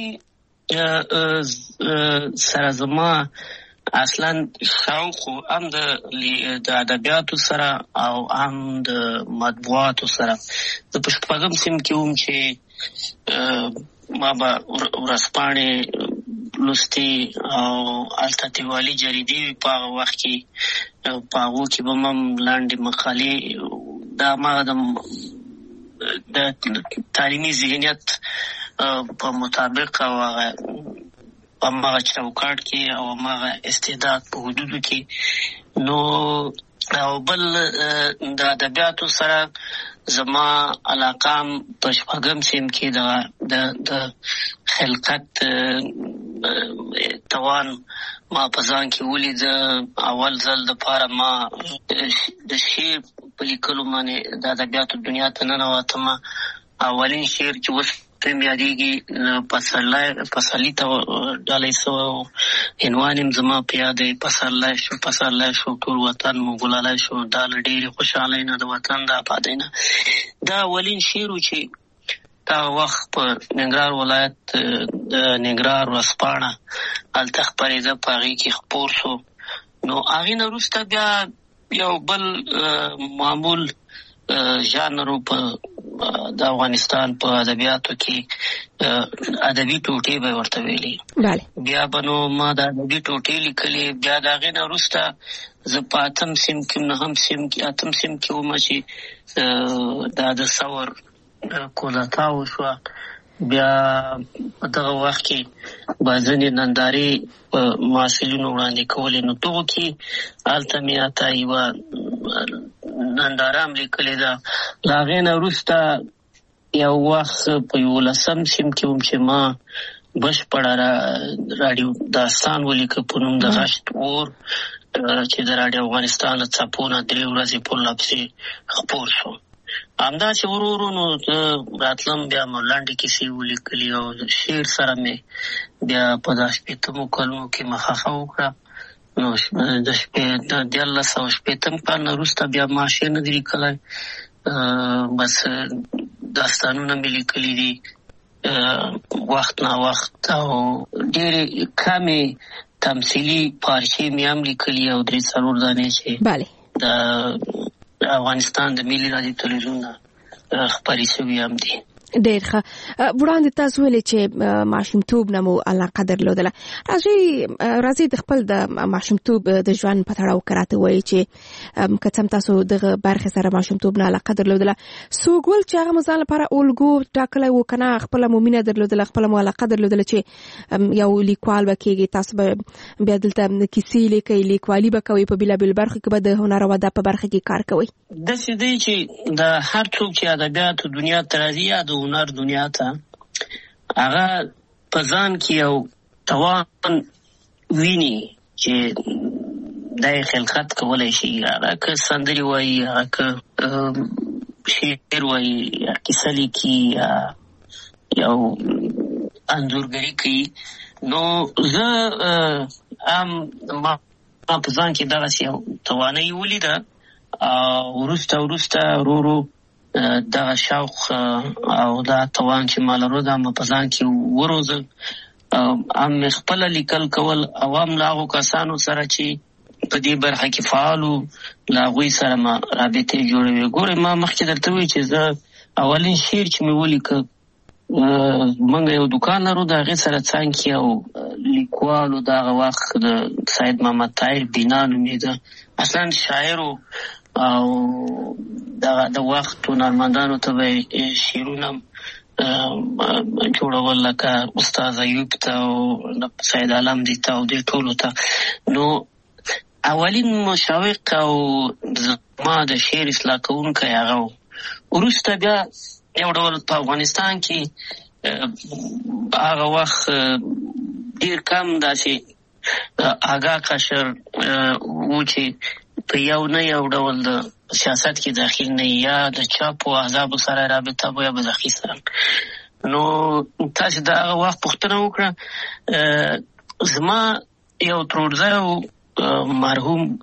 سره زما اصلا شوق هم د ادبیاتو سره او هم د مطبوعاتو سره. زه په شپږم صنف کې وم چې ما به ورځپاڼې لوستې او هلته دیوالي جریدې وې په هغه وخت کې. په هغو کې به هم لنډې مقالې دا ما د تعلیمي ذهنیت په مطابق او هغه په هغه چوکاټ کې او هغه استعداد په حدودو کې. نو او بل د ادبیاتو سره زما علاقه په شپږم صنف کې د خلقت توان ما په ځان کې ولید. اول ځل دپاره ما د شعر په لیکلو باندې د ادبیاتو دنیا ته ننوتم. اولین شعر چې اوس ته مې یادېږي پسرلي ته ډالۍ سوی و. عنوان یې زما په یاد دی، پسرلی شو ټول وطن مو ګلالی شو، دا له ډېرې خوشحالۍ نه د وطن د آبادۍ نه. دا اولین شعر و چې دا وخت په ننګرهار ولایت د ننګرهار ورځپاڼه هلته خپرېده، په هغې کې خپور شو. نو هغې نه وروسته بیا یو بل معمول ژانر په د افغانستان په ادبیاتو کې ادبي ټوټې به ورته ویلي. بیا به نو ما د ادبي ټوټې لیکلې. بیا د هغې نه وروسته زه په اتم صنف کې وم چې دا د ثور کودتا وشوه. بیا په دغه وخت کې به ځینې نندارې په محصلینو وړاندې کولې. نو دغو کې هلته مې حتی یوه ننداره هم لیکلې ده. له هغې نه وروسته یو وخت په 11م صنف کې وم چې ما بشپړه راډیو داستان ولیکه په نوم د غشت اور، چې د راډیو افغانستان له څپو نه 3 ورځې پورې پسې خپور شو. همداسې ورو ورو نو راتلم، بیا مو لنډې کیسې ولیکلې او شعر سره مې بیا په 18 کلونو کې مخه وکړه. نو د 1980 کال نه وروسته بیا ما شعر نه دی لیکلی، بس داستانونه مې لیکلي دي. وخت نا وخت او ډېرې کمې تمثیلي پارچې مې هم لیکلي او 3-4 دانې چې بله د افغانستان د ملي رادیو تلویزیون خپرې شوي هم دي. ډېر ښه. وړاندې تاسو ویلې چې ماشومتوب نه مو علاقه درلودله. راځئ د خپل د ماشومتوب د ژوند په تړاو راته وایئ چې که څه هم تاسو دغه برخې سره ماشومتوب نه علاقه درلودله، څوک ول چې هغه مو ځان لپاره الګو ټاکلی و که نه خپله مو مینه درلودله، خپله مو علاقه درلودله چې یو لیکوال به کېږي، تاسو به بیا دلته کیسې لیکئ، لیکوالي به کوئ، په بېلابېلو برخو کې به د هنر او ادب په برخه کې کار کوئ؟ داسې دی چې د هر څوک چې ادبیاتو دنیا ته راځي یا د هنر دنیا ته، هغه په ځان کې یو توان ویني چې دا خلقت کولی شي، هغه که سندرې وایي، هغه که شعر وایي، یا کیسه لیکي، یا یو انځورګري کوي. نو زه ما په ځان کې دغسې یو توانایي ولیده او وروسته ورو دغه شوق او دا توان چې ما لرو دا په ځان کې وروزل. هم خپله لیکل کول او هم له هغو کسانو سره چې په دې برخه کې فعالو، له هغوی سره ما رابطې جوړوي. ګورې ما مخکې درته وایي چې زه اولین شعر چې مې ولیکه، موږ یو دوکان لرو، د هغې سره څنګ کې یو لیکوالو دغه وخت د سید محمد طاهر بینا نومېده، اصلا شاعر او د وخت هنرمندانو ته به شعرونه جوړول، لکه استاد ایوب ته او سید عالم دي ته او دې ټولو ته. نو اولین مشوق او زما د شعر اصلاح کوونکی هغه و. وروسته بیا یو ډول په افغانستان کې هغه وخت ډېر کم داسې آګاه قشر و چې په یو نه یو ډول د سیاست کې داخل نه، یا د چاپو احزابو سره رابطه و یا به د اخیستل. نو تاسې د هغه وخت پوښتنه وکړه. زما یو ترورزی و، مرحوم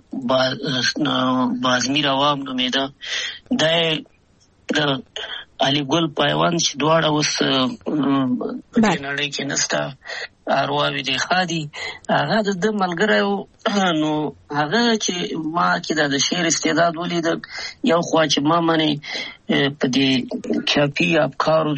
بازمیر عوام نومېده، دی د علي ګل پیوند چې دواړه اوس په دې نړۍ کې نسته، ارواوې دې ښه دي، هغه د ده ملګری و. نو هغه چې ما کې د شعر استعداد ولیده، یو خوا چې ما منې په دې چاپي افکارو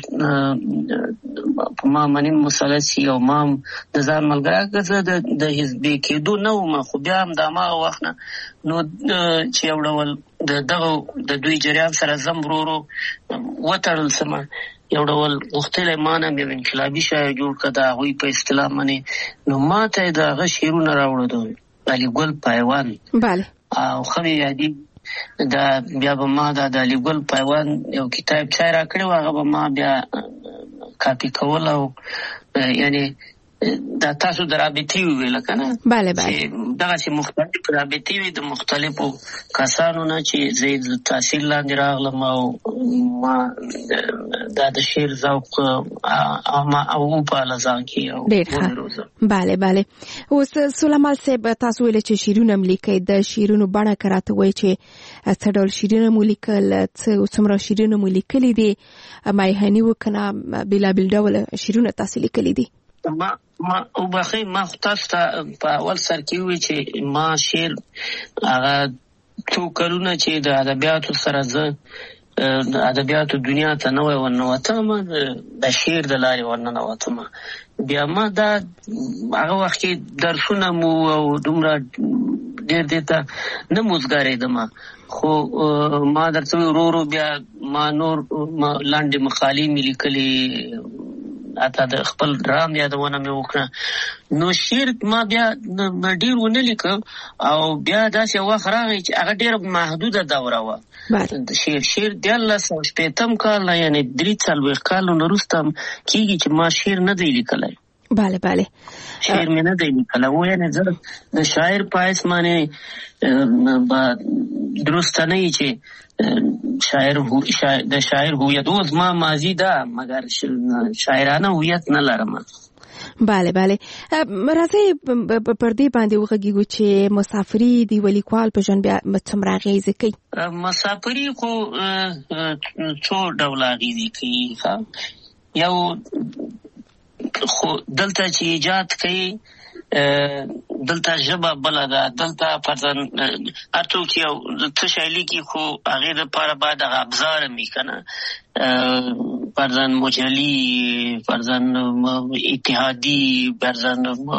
په ما منې مسلسي او ما هم د ځان ملګری، که زه د حزبي کېدو نه وم، خو بیا هم د هماغه وخت نه نو چې یو ډول د دوی جریان سره زم ورو وتړل سمه، یو ډول غوښتلی ما نه یو انقلابي شاعر جوړ کړه د هغوی په اصطلاح منې. نو ما ته یې د هغه شعرونه راوړه، علي ګل پیوند او ښه مې یادېږي. بیا به ما د علي ګل پیوند یو کتاب چای راکړی و، هغه به ما بیا کاپي کول او یعنې دا تاسو د رابطې وویله که نه، چې دغسې مختلف رابطې وي د مختلفو کسانو نه چې زه یې د تاثیر لاندې راغلم او ما دا د شعر ذوق او وپاله ځان کې او وروزم. بله. اوس سلیمان صاحب، تاسو ویله چې شعرونه م لیکئ، د شعرونو بڼه که راته وایي چې څه ډول شعرونه مو لیکل، څومره شعرونه مو لیکلي دي، میهني و که نه بېلابېل ډول شعرونه تاسې لیکلي دي؟ ما خو تاسو ته په اول سر کې ووایي چې ما شعر هغه څو کلونه چې د ادبیاتو سره زه د ادبیاتو دنیا ته نوی ورنوتم، د شعر د لارې ورننوتم. بیا ما دا هغه وخت کې درسونه مو او دومره ډېر دې ته نه موزګارېدم، خو ما درته ورو بیا ما نور لنډې مقالې مې لیکلې، حتی د خپل ډرام یادونه مې وکړه. نو شعر ما بیا ډېر ونه لیکه او بیا داسې وخت راغی چې هغه ډېره محدوده دوره وه. شعر 1980 کال نه، یعنې 43 کالو نه وروسته کېږي چې ما شعر نه دی لیکلی. بله شعر مې نه دی لیکلی و، یعنې زه د شاعر په حیث باندې درسته نه یي چې د شاعر هویت اوس ما ماضي ده، مګر شاعرانه هویت نه لرم. بله راځئ پر دې باندې وغږیږو چې مسافري د یوه لیکوال په ژوند بیا څومره اغېزې کوي؟ مسافري خو څو ډوله اغېزې کوي. یو خو دلته چې ایجاد کوي دلته ژبه بله ده، دلته فرضاً هر څوک چې یو څه شی لیکي خو هغې دپاره باید هغه ابزار هم وي که نه، فرضاً مجلي، فرضاً اتحادي، فرضاً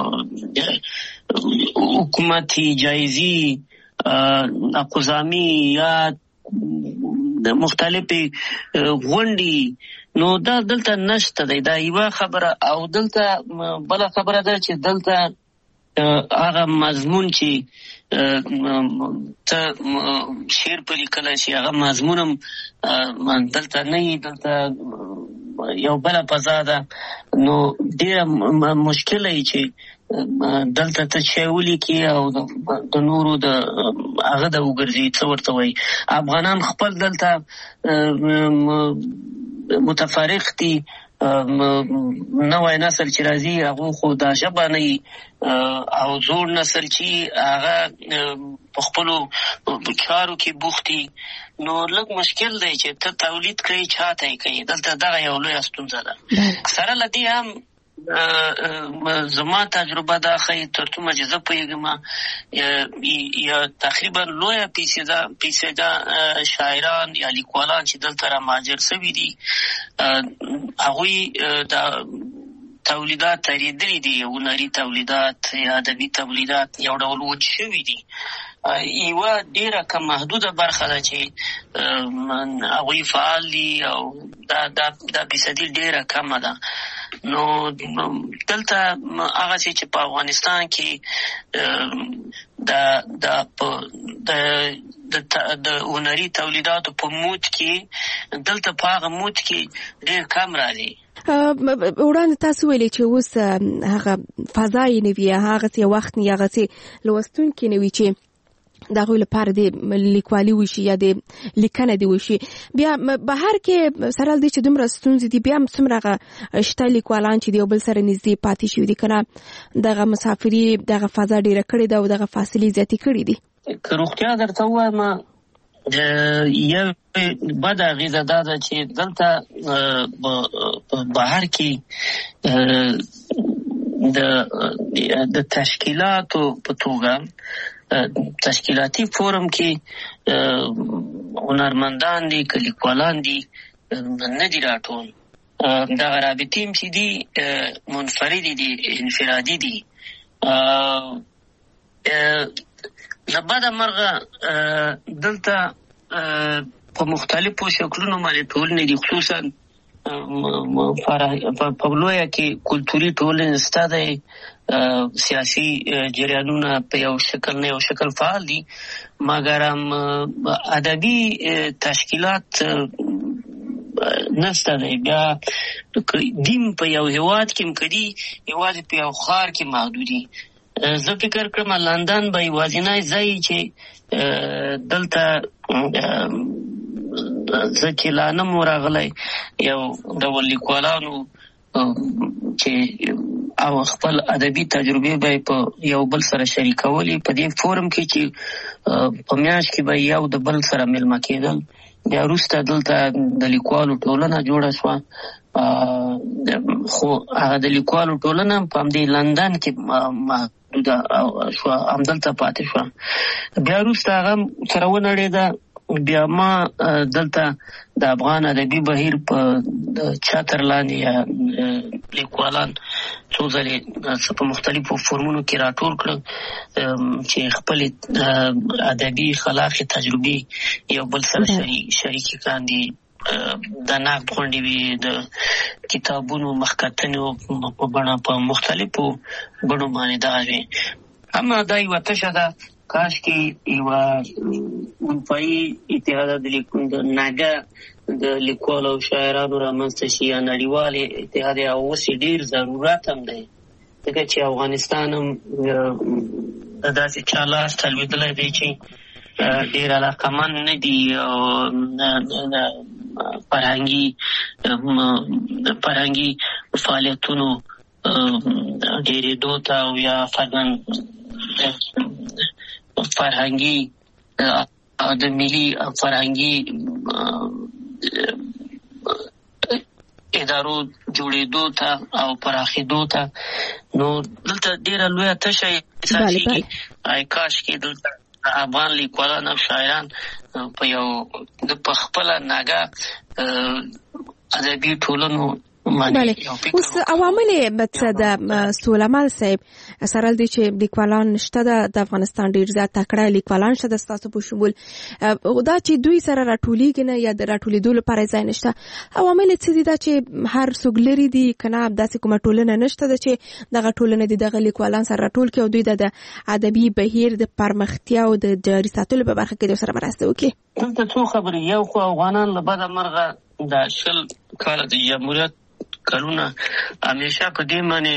حکومتي، جایزي، اقوزامي یا مختلفې غونډې، نو دا دلته نشته دی. دا یوه خبره. او دلته بله خبره ده چې دلته هغه مضمون چې ته شعر په لیکلی شي هغه مضمون هم دلته نه وي. دلته یو بله فضا ده، نو ډېره مشکله وي چې دلته ته شی ولیکي او د نورو د هغه د وګرځي. څه ورته وایي؟ افغانان خپل دلته متفرق دي. نوی نسل چې راځي هغه خو دا ژبه نه وي، او زوړ نسل چې هغه په خپلو چارو کې بوخت دي. نو لږ مشکل دی چې ته تولید کړې، چا ته یې کوي. دلته دغه یو لویه ستونزه ده. سره له دې هم زما تجربه دا ښایي تر څومره چې زه پوهېږم یا تقریبا لویه پیسېده شاعران یا لیکوالان چې دلته را مهاجر سوي دي هغوی دا تولیدات تېرېدلي دي، هنري تولیدات یا ادبي تولیدات یو ډول وچ شوي دي. یوه ډېره کم محدوده برخه ده چې هغوی فعال دي او دا فیصدي ډېره کمه ده. نو دلته هغسې چې په افغانستان کې د هنري تولیداتو په مود کې دلته په هغه مود کې ډېر کم راځي. وړاندې تاسو ویلې چې اوس هغه فضا یې نه وي، هغسې وخت نه وي، هغسې لوستونکي نه وي چې د هغوی لپاره د لیکوالي وشي یا د لیکنه دې وشي. بیا بهر کې سره له دې چې دومره ستونزې دي، بیا هم څومره هغه شته لیکوالان چې د یو بل سره نږدې پاتې شوي دي که نه، دغه مسافري دغه فضا ډېره کړې ده او دغه فاصلې زیاتې کړې دي. که روغتیا درته ووایم، یو بده اغېزه دا ده چې دلته په بهر کې د تشکیلاتو په توګه تشکیلاتي فورم کې هنرمندان دي که لیکوالان دي نه دي راټول. دغه رابطې هم چې دي منفردي دي، انفرادي دي. له بده مرغه دلته په مختلفو شکلونو باندې ټولنې دي، خصوصا په لویه کې کلتوري ټولنې شته دی، سیاسي جریانونه په یو شکل نه یو شکل فعال دي، مګر هم ادبي تشکیلات نشته دی. بیا دیم په یو هېواد کې هم که دي، یوازې په یو ښار کې محدودي. زه فکر کړم لندن به یوازینی ځای چې دلته زه چې لا نه مو راغلی یو ډول لیکوالانو چې او خپل ادبي تجربې به په یو بل سره شریکولې په دې فورم کې چې په میاشت کې به یو د بل سره مېلمه کېدل. بیا وروسته دلته د لیکوالو ټولنه جوړه شوه، خو هغه د لیکوالو ټولنه په همدې لندن کې محدوده شوه، همدلته پاتې شوه. بیا وروسته هغه سره ونړېده. بیا ما دلته د افغان ادبي بهیر په چتر لاندې لیکوالان څو ځلې په مختلفو فورمونو کې راټول کړل چې خپلې ادبي خلاقې تجربې یو بل سره شریکې کاندي. د نقد غونډې وي، د کتابونو مخکتنې په بڼه په مختلفو بڼو باندې دغه وي. اما دا یوه تشه ده، کاش کې یوه اروپایي اتحاد د ناګه د لیکوالو او شاعرانو رامنځته شي یا نړیوال اتحاد، او اوس یې ډېر ضرورت هم دی، ځکه چې افغانستان هم د داسې چا لاس ته لوېدلی دی چې ډېر علاقمند نه دي او فرهنګي فعالیتونو ډېرېدو ته او یا فرهنګي د ملي فرهنګي ادارو ادارو جوړېدو ته او پراخېدو ته. نو دلته ډېره لویه تشه احساسېږي. کاش کې دلته افغان لیکوالان او شاعران په یو په خپله ناګه ادبي ټولنو بله. اوس عوامل څه د سولمال صاحب سره دي چې لیکوالان شته د افغانستان ډیر زیات تکړه لیکوالان شته د ستاسو په شمول دا چې دوی سره راټولېږي نه یا د راټولېدو لپاره ځای نشته. عوامل څه دي دا چې هر څوک لري دي کنه داسې کومه ټولنه نشته ده چې دغه ټولنه دي دغه لیکوالان سره راټول کړي او دوی د ادبي بهیر د پرمختیا او د جاري ساتلو په برخه کې سره مرسته وکړي. دلته څو خبرې. یو خو افغانان له بده مرغه د 20 کاله د جمهوریت کلونه همیشه په دې باندې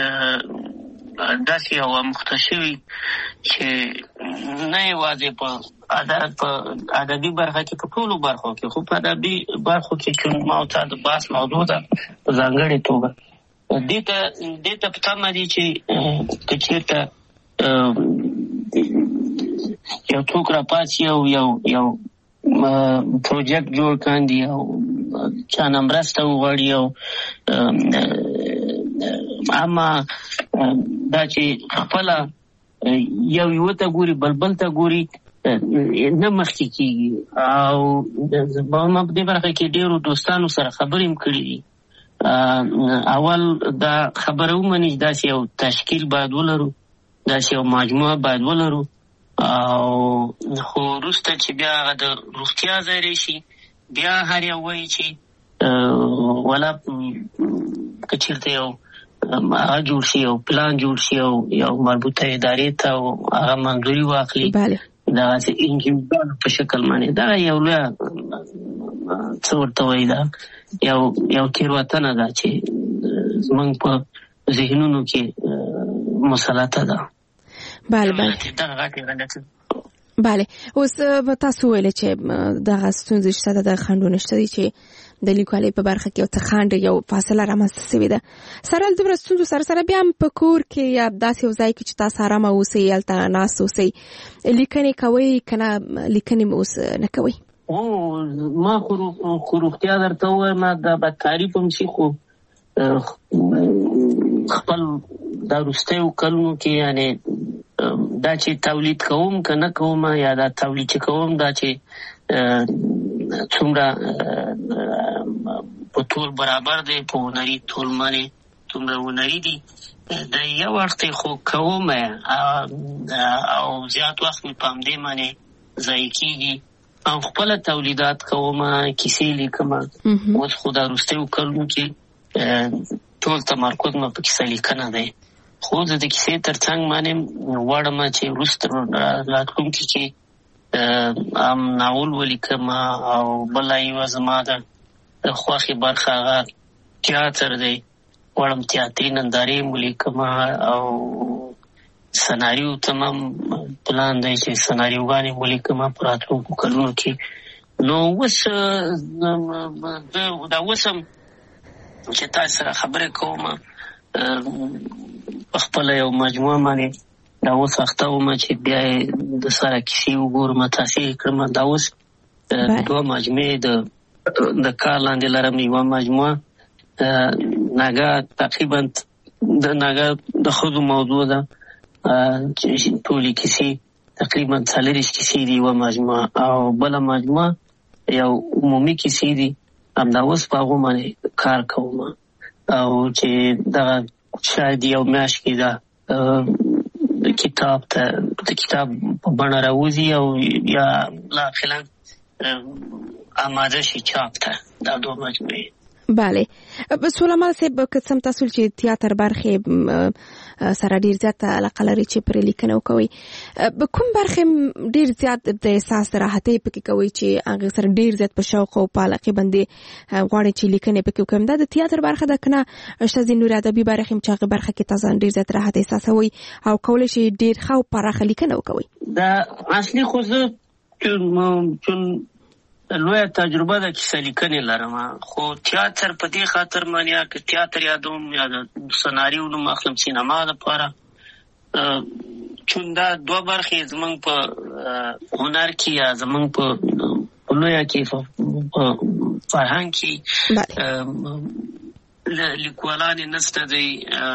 داسې یو مخته شوي چې نه یوازې په ادبي برخه کې په ټولو برخو کې خو په ادبي برخو کې چې ما او تا د بحث موضوع ده په ځانګړې توګه دې ته په تمه دي چې که چېرته یو څوک راپاڅي او یو پروژیکټ جوړ کاندي او چانه مرسته وغواړي او اما دا چې خپله یو ته ګوري بلبل ته ګوري نه مخکې کېږي. او ما په دې برخه کې ډېرو دوستانو سره خبرې هم کړي دي. اول دا خبره ومني چې داسې یو تشکیل باید ولرو، داسې یو مجموعه باید ولرو، او خو وروسته چې بیا هغه د روغتیا ځای راشي بیا هر یو وایي چې ولا که چېرته یو هغه جوړ شي یو پلان جوړ شي او یو مربوطه ادارې ته هغه منظوري واخلي دغسې انجیوګانو په شکل باندې. دغه یو لویه څه ورته وایي دا یو تېروتنه ده چې زموږ په ذهنونو کې مسلطه ده. بله اوس تاسو ویل چې دغه ستونزې شته د خنډونه شته دي چې د لیکوالۍ په برخه کې یو څه خنډ یو فاصله رامنځته سوې ده. سره له دومره ستونزو سره بیا هم په کور کې یا داسې یو ځای کې چې تاسو ارامه اوسئ هلته ناست اوسئ لیکنې کوئ که نه لیکنې اوس نه کوئ؟ ما خو روغتیا درته ووایم دا به تعریف هم شي خو خپل دا وروستیو کلونو کې یعنې دا چې تولید کوم که نه کوم یا دا تولید چې کوم دا چې څومره په ټول برابر دی په هنري ټول باندې څومره هنري دي د یو وخت خو کوم او زیات وخت مې په همدې باندې ضایع کېږي او خپله تولیدات کوم کیسې لیکم. اوس خو دا وروستیو کلونو کې ټول تمرکز مې په کیسه لیکنه دی. خو زه د کیسې تر څنګ باندې غواړم چې وروسته راتلونکي کې ناول ولیکم او بله یوه زما د خوښې برخه هغه تیاتر دی. غواړم تیاتري نندارې هم ولیکم او سناریو ته هم پلان دی چې سناریوګانې هم ولیکم په راتلونکو کلونو کې. نو اوس دا اوس هم چې تاسو سره خبرې کوم په خپله یو مجموعه باندې دا اوس اخته وم چې بیا یې د سره کیسې وګورم تاسې یې کړم. دا اوس دوه مجموعې د کار لاندې لرم. یوه مجموعه ناګه تقریبا د ناګه د ښځو موضوع ده چې ټولې کیسې تقریبا 40 کیسې دي یوه مجموعه او بله مجموعه یو عمومي کیسې دي. همدا اوس په هغو باندې کار کوم او چې دغه شاید یو میاشت کې دا د کتاب په بڼه راوځي او یا لاخلا آماده شي چاپ ته دا دوه مجموعې. بله سولمال صاحب که څه هم تاسو چې تیاتر برخې سره ډیر زیات علاقه لري چې پرې لیکنه وکوئ کوم برخې ډیر زیات د احساس راحتۍ پکې کوئ چې هغې سره ډیر زیات په شوق او په علاقې باندې غواړئ چې لیکنې پکې وکړم؟ دا د تیاتر برخه ده که نه شته ځینې نورې ادبي برخې هم چې هغې برخه کې تاسو ډیر زیات راحت احساسوئ او کولی شئ ډیر ښه او پراخه لیکنه وکوئ؟ دا اصلي خو زه چون لویه تجربه ده کیسه لیکنې لرم خو تیاتر په دې خاطر باندې که تیاتر یادوم یا د سناریو نوم اخلم سینما دپاره چون دا دوه برخې زموږ په هنر کې یا زموږ په لویه کې په فرهنګ کې لیکوالان نشته دی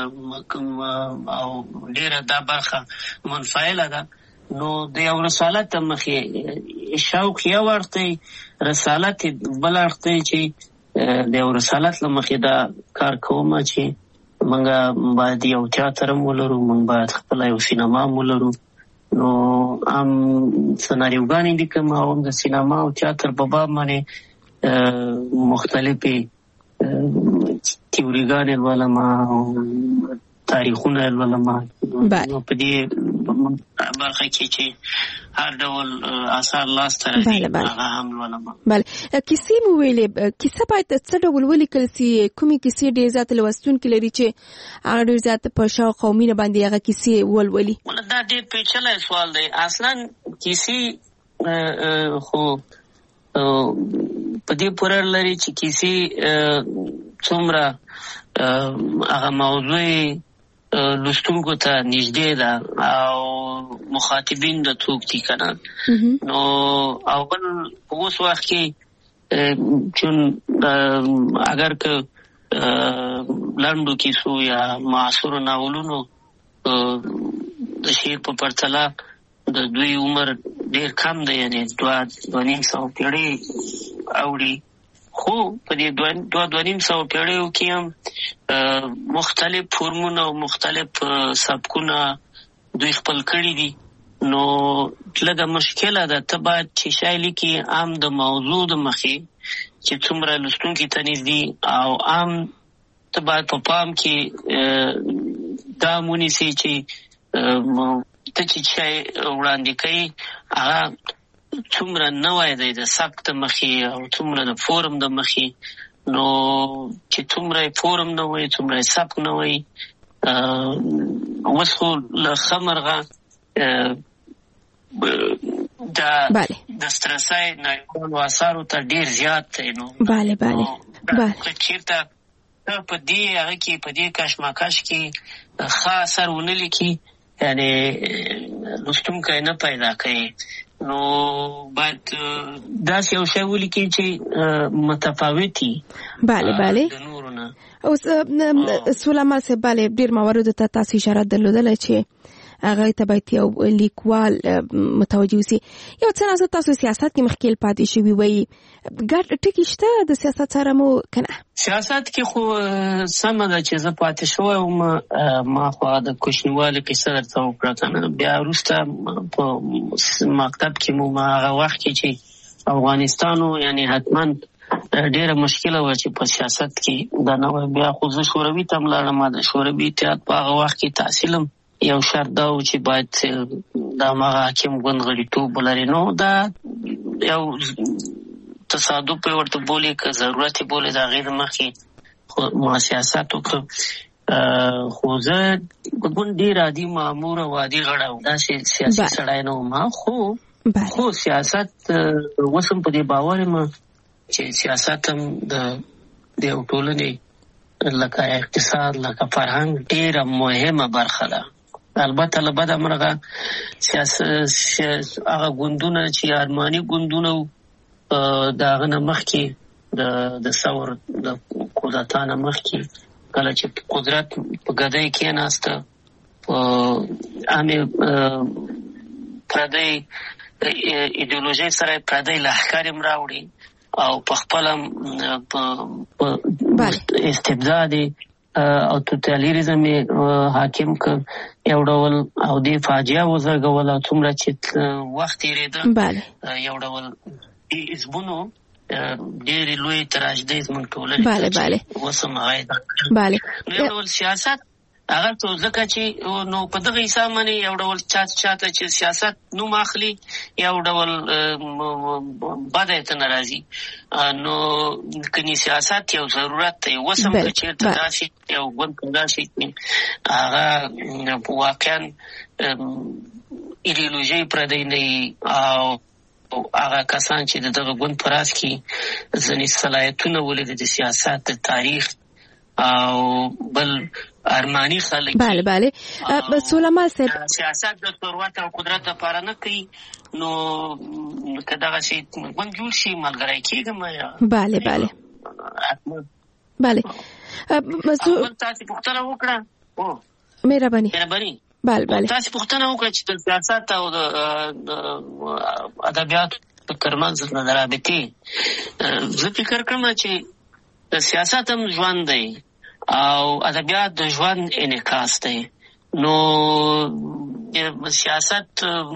او ډیره دا برخه منفعله ده. نو د یو رسالت مخې شوق یو ورته رسالت بل ورته چې د یو رسالت لمخې دا کار کوم چې موږ باید یو تیاتر ولرو، موږ باید خپل یو سینما ولرو. نو هم سناریوګانې لیکم او هم د سینما او تیاتر په باب باندې مختلفې تیوریګانې ولما تاریخونه ولما په دې برخه کې چې هر ډول آثار لاس ته راځي هغه هم ولما. بله کیسې مو ویلې، کیسه باید څه ډول ولیکل سي؟ کومې کیسې ډېر زیات لوستونکي لري چې هغه ډېر زیات په شوق او مینه باندې هغه کیسې ولولي؟ دا ډېر پیچلی سوال دی. اصلا کیسې خو په دې پورې لري چې کیسې څومره هغه موضوع لوستونکو ته نږدې ده او مخاطبین د څوک دي که نه. نو او بل په اوس وخت کې چون اگر که لنډو کیسو یا معاصرو ناولونو د شعر په پرتله د دوی عمر ډېر کم دی، یعنی 2.5 پیړۍ اوړي، خو په دې 2.5 پیړیو کې هم مختلف فورمونه او مختلف سبکونه دوی خپل کړي دي. نو لږه مشکله ده، ته باید چې شی لیکي عام د موضوع د مخې چې څومره لوستونکي ته نږدې، او عام ته باید په پام کې دا ونیسي چې ته چې شی وړاندې کوي هغه څومره نوی دی د سبک د مخې او څومره د فورم د مخې. نو چې څومره فورم نه وي څومره سبک نه وي. اوس خو له ښه مرغه د سترسای نړیوالو اثارو ته ډېر زیات دی. نو که چېرته په دې هغه کې په دې کشمکش کې ښه اثر ونه لیکي، یعنی لوستونکی نه پیدا کوي، نو باید داسې یو شی ولیکي چې متفاوتي د نورو نه. اوس سلیمان صاحب، بله ډېر مواردو ته تاسو اشاره درلودله چې هغه ته باید یو لیکوال متوجه اوسي. یو څه ناز تاسو سیاست کې مخکې پاتې شوي وایي، ګډ ټکي شته د سیاست سره مو که نه؟ سیاست کې خو سمه ده چې زه پاتې شوی وم. ما خو د کوچنیوالي قصه درته وکړه که نه، بیا وروسته په مکتب کې مو هغه وخت کې چې افغانستان و، یعنی حتما ډېره مشکله وه چې په سیاست کې دا نه وای. بیا خو زه شوروي ته هم لاړم، د شوروي اتحاد په هغه وخت کې تحصیلم یو شرط دا و چې باید د هماغه حاکم ګوند غړیتوب ولري. نو دا یو تصادف یې ورته بولي که ضرورت یې بولي، د هغې د مخکې ما سیاست وکړ. خو زه د ګوند ډېر عادي مامور او عادي غړی وم، داسې سیاسي سړی نه وم. خو سیاست اوس هم په دې باور یم چې سیاست هم د یو ټولنې لکه اقتصاد لکه فرهنګ ډېره مهمه برخه ده. البته له بده مرغه هغه ګوندونه چې ارماني ګوندونه د هغه نه مخکې د ثور د کودتا نه مخکې کله چې قدرت په ګدۍ کېناسته، په عامې پردۍ ایډیولوژۍ سره پردۍ لښکر هم راوړي او په خپله استبداد او توتالیریزم حاکم که یو ډول او دې فاجعه وزرګول، او څومره چې وخت تېرېده یو ډول حزبونو ډېرې لویې تراژیدۍ زموږ ټولنې اوس هم هغه یو ډول سیاست هغه څو ځکه چې نو په دغه حساب باندې یو ډول چاته چې سیاست نوم اخلي یو ډول بده ته ناراضي. نو کني سیاست یو ضرورت دی. اوس هم که چېرته داسې یو ګوند پیدا شي هغه واقعا ایډیولوژي پردی نه وي، او هغه کسان چې د دغه ګوند په راس کې ځینې صلاحیتونه ولري د سیاست د تاریخ او بل ارمانی خلک. بله سلیمان صاحب، سیاست د ثروت او قدرت لپاره نه کوي، نو که دغه شی ګوند جوړ شي ملګری کېږم. بله تاسو پوښتنه وکړه مهرباني بله تاسو پوښتنه وکړه چې د سیاست او د ادبیاتو ترمنځ د رابطې زه فکر کوم چې د سیاست هم ژوند دی او ادبیات د ژوند انعکاس دی. نو سیاست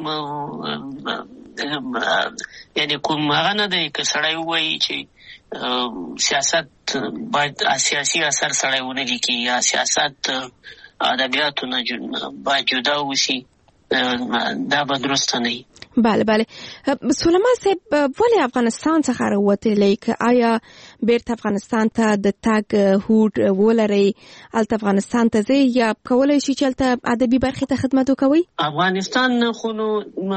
یعنی کوم هغه نه دی که سړی ووایي چې سیاست باید سیاسي اثر سړی ونه لیکي یا سیاست ادبیاتو نه باید جدا وشي، دا به درسته نه وي. بله سلیمان صاحب ولې افغانستان څخه راوتلی، که آیا بیرته افغانستان ته د تګ هوډ ولرئ، هلته افغانستان ته ځئ یا کولی شي چې هلته ادبي برخې ته خدمت وکوئ؟ افغانستان خو نو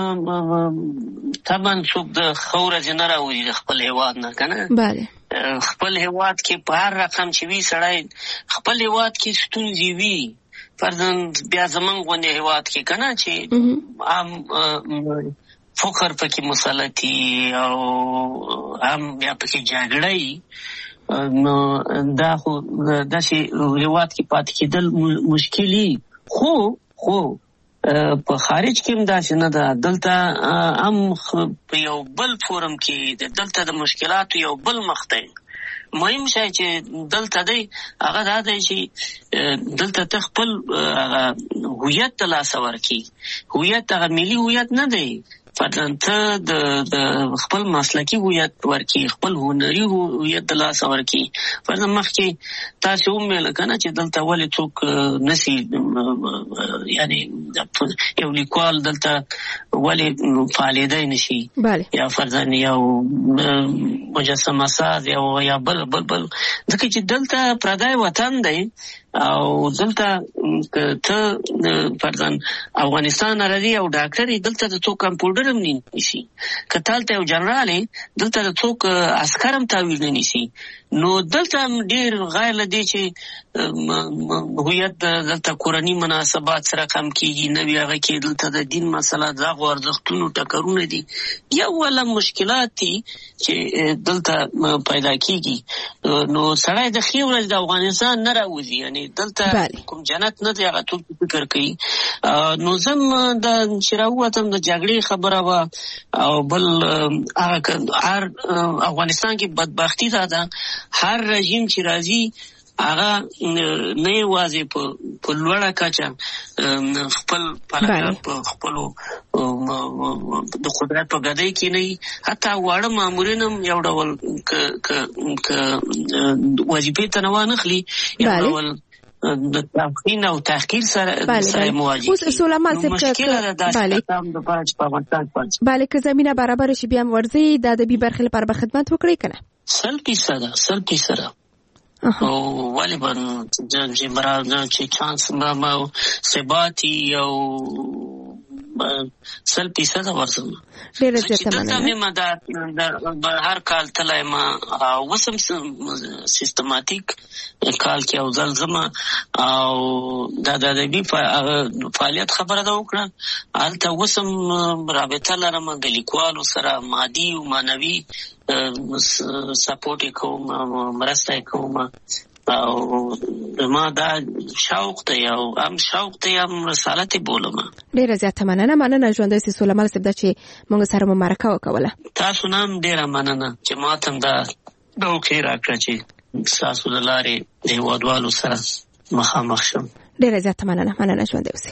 طبعا څوک د ښه ورځې نه راوځي د خپل هېواد نه، که نه؟ بله خپل هېواد کې په هر رقم چې وي سړی خپل هېواد کې ستونزې وي، فرضاً بیا زمونږ غوندې هېواد کې که نه چې عام فقر پکې مسلطي او هم بیا پکې جګړه وي، نو دا خو داسې هېواد کې پاتې کېدل مشکلي. خو په خارج کې هم داسې نه ده. دلته هم په یو بل فورم کې دلته د مشکلاتو یو بل مخ دی. مهم شی چې دلته دی هغه دا دی چې دلته ته خپل هویت ته لاس ورکړي. هویت هغه ملي هویت نه دی، فرضاً ته د خپل مسلکي هویت ورکړي، خپل هنري هویت د لاسه ورکړي. فرضاً مخکې تاسو وویل که نه چې دلته ولې څوک نسي یعنی یو لیکوال دلته ولې فعالېدی نشي، یا فرضاً یو مجسمه ساز یا بل ځکه چې دلته پردی وطن دی او دلته ته فرضاً افغانستان راځي او ډاکټر دلته د څوک کمپیوټر هم نه نیسي، که دلته یو جنرال دلته د څوک عسکر هم تعویض نه نیسي. نو دلته ډېر غیر له دې چې هویت دلته کورني مناسبات سره کم کېږي، نه وي هغه کې دلته د دین مسله دغو ارزښتونو ټکرونه دي، یو والا مشکلات دي چې دلته پیدا کېږي. نو سړی د ښې ورځ د افغانستان نه راوځي، یعنی دلته کوم جنت نه دی هغه ټول فکر کوي. نو زم چې راووتم د جګړې خبره وه او بل هر افغانستان کې بدبختي دا ده، هر رژیم چې راځي هغه نه یوازې په لوړه کچه خپل پلټن په خپلو د قدرت په ګدۍ کې نه وي، حتی واړه مامورین هم یو ډول که وظیفې ته نه وانخلي یو ډول د تفخیم او تحقیر سره مواجه کیږي. مشکله ده داسې کام د پاره چې په افغانستان پاتې. بله که زمینه برابره شي بیا هم ورځئ د ادبي برخې لپاره به خدمت وکړئ که نه؟ 100% او ولې به چې چانس ثباتي او 100% ورځم. ډېره زیاته مننه. د هر کال تلای ما وسم سیستماتیک کال کې او ځلزمه او د ادبي فعالیت خبره ده وکړه. هلته وسم رابطه لرم د لیکوالو سره، مادي او معنوي سپورټ کوم، مرسته کوم او ما دا شوق دی او هم شوق دی هم رسالت بولم. ډېره زیاته مننه ژوندی سي سلیمان صاحب چې موږ سره مو مرکه وکوله. تاسو نه هم ډېره مننه چې ماته هم دا موقع راکړه چې ستاسو له لارې د هېوادوالو سره مخامخ شم. ډېره زیاته مننه ژوندی اوسئ.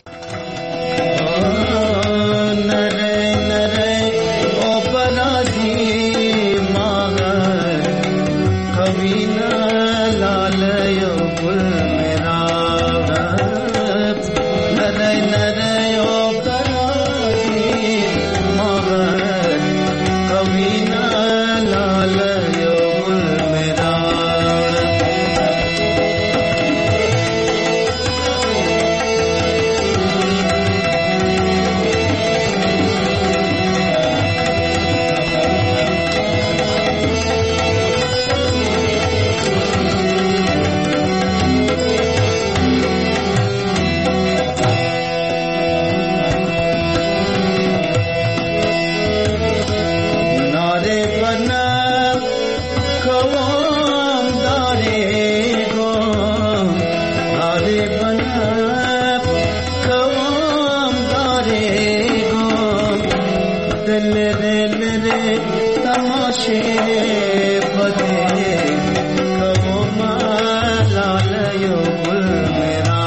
लरे लरे तमाशे बदे कहो मालालयो गुल मेरा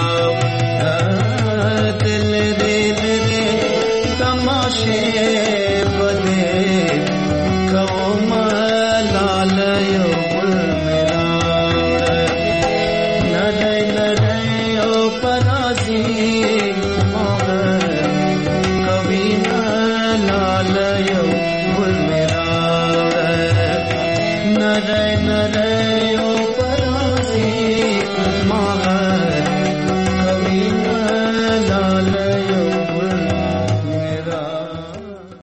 दिल रे लरे तमाशे बदे कहो मालालयो गुल मेरा नडै नडै ओ परासी कभी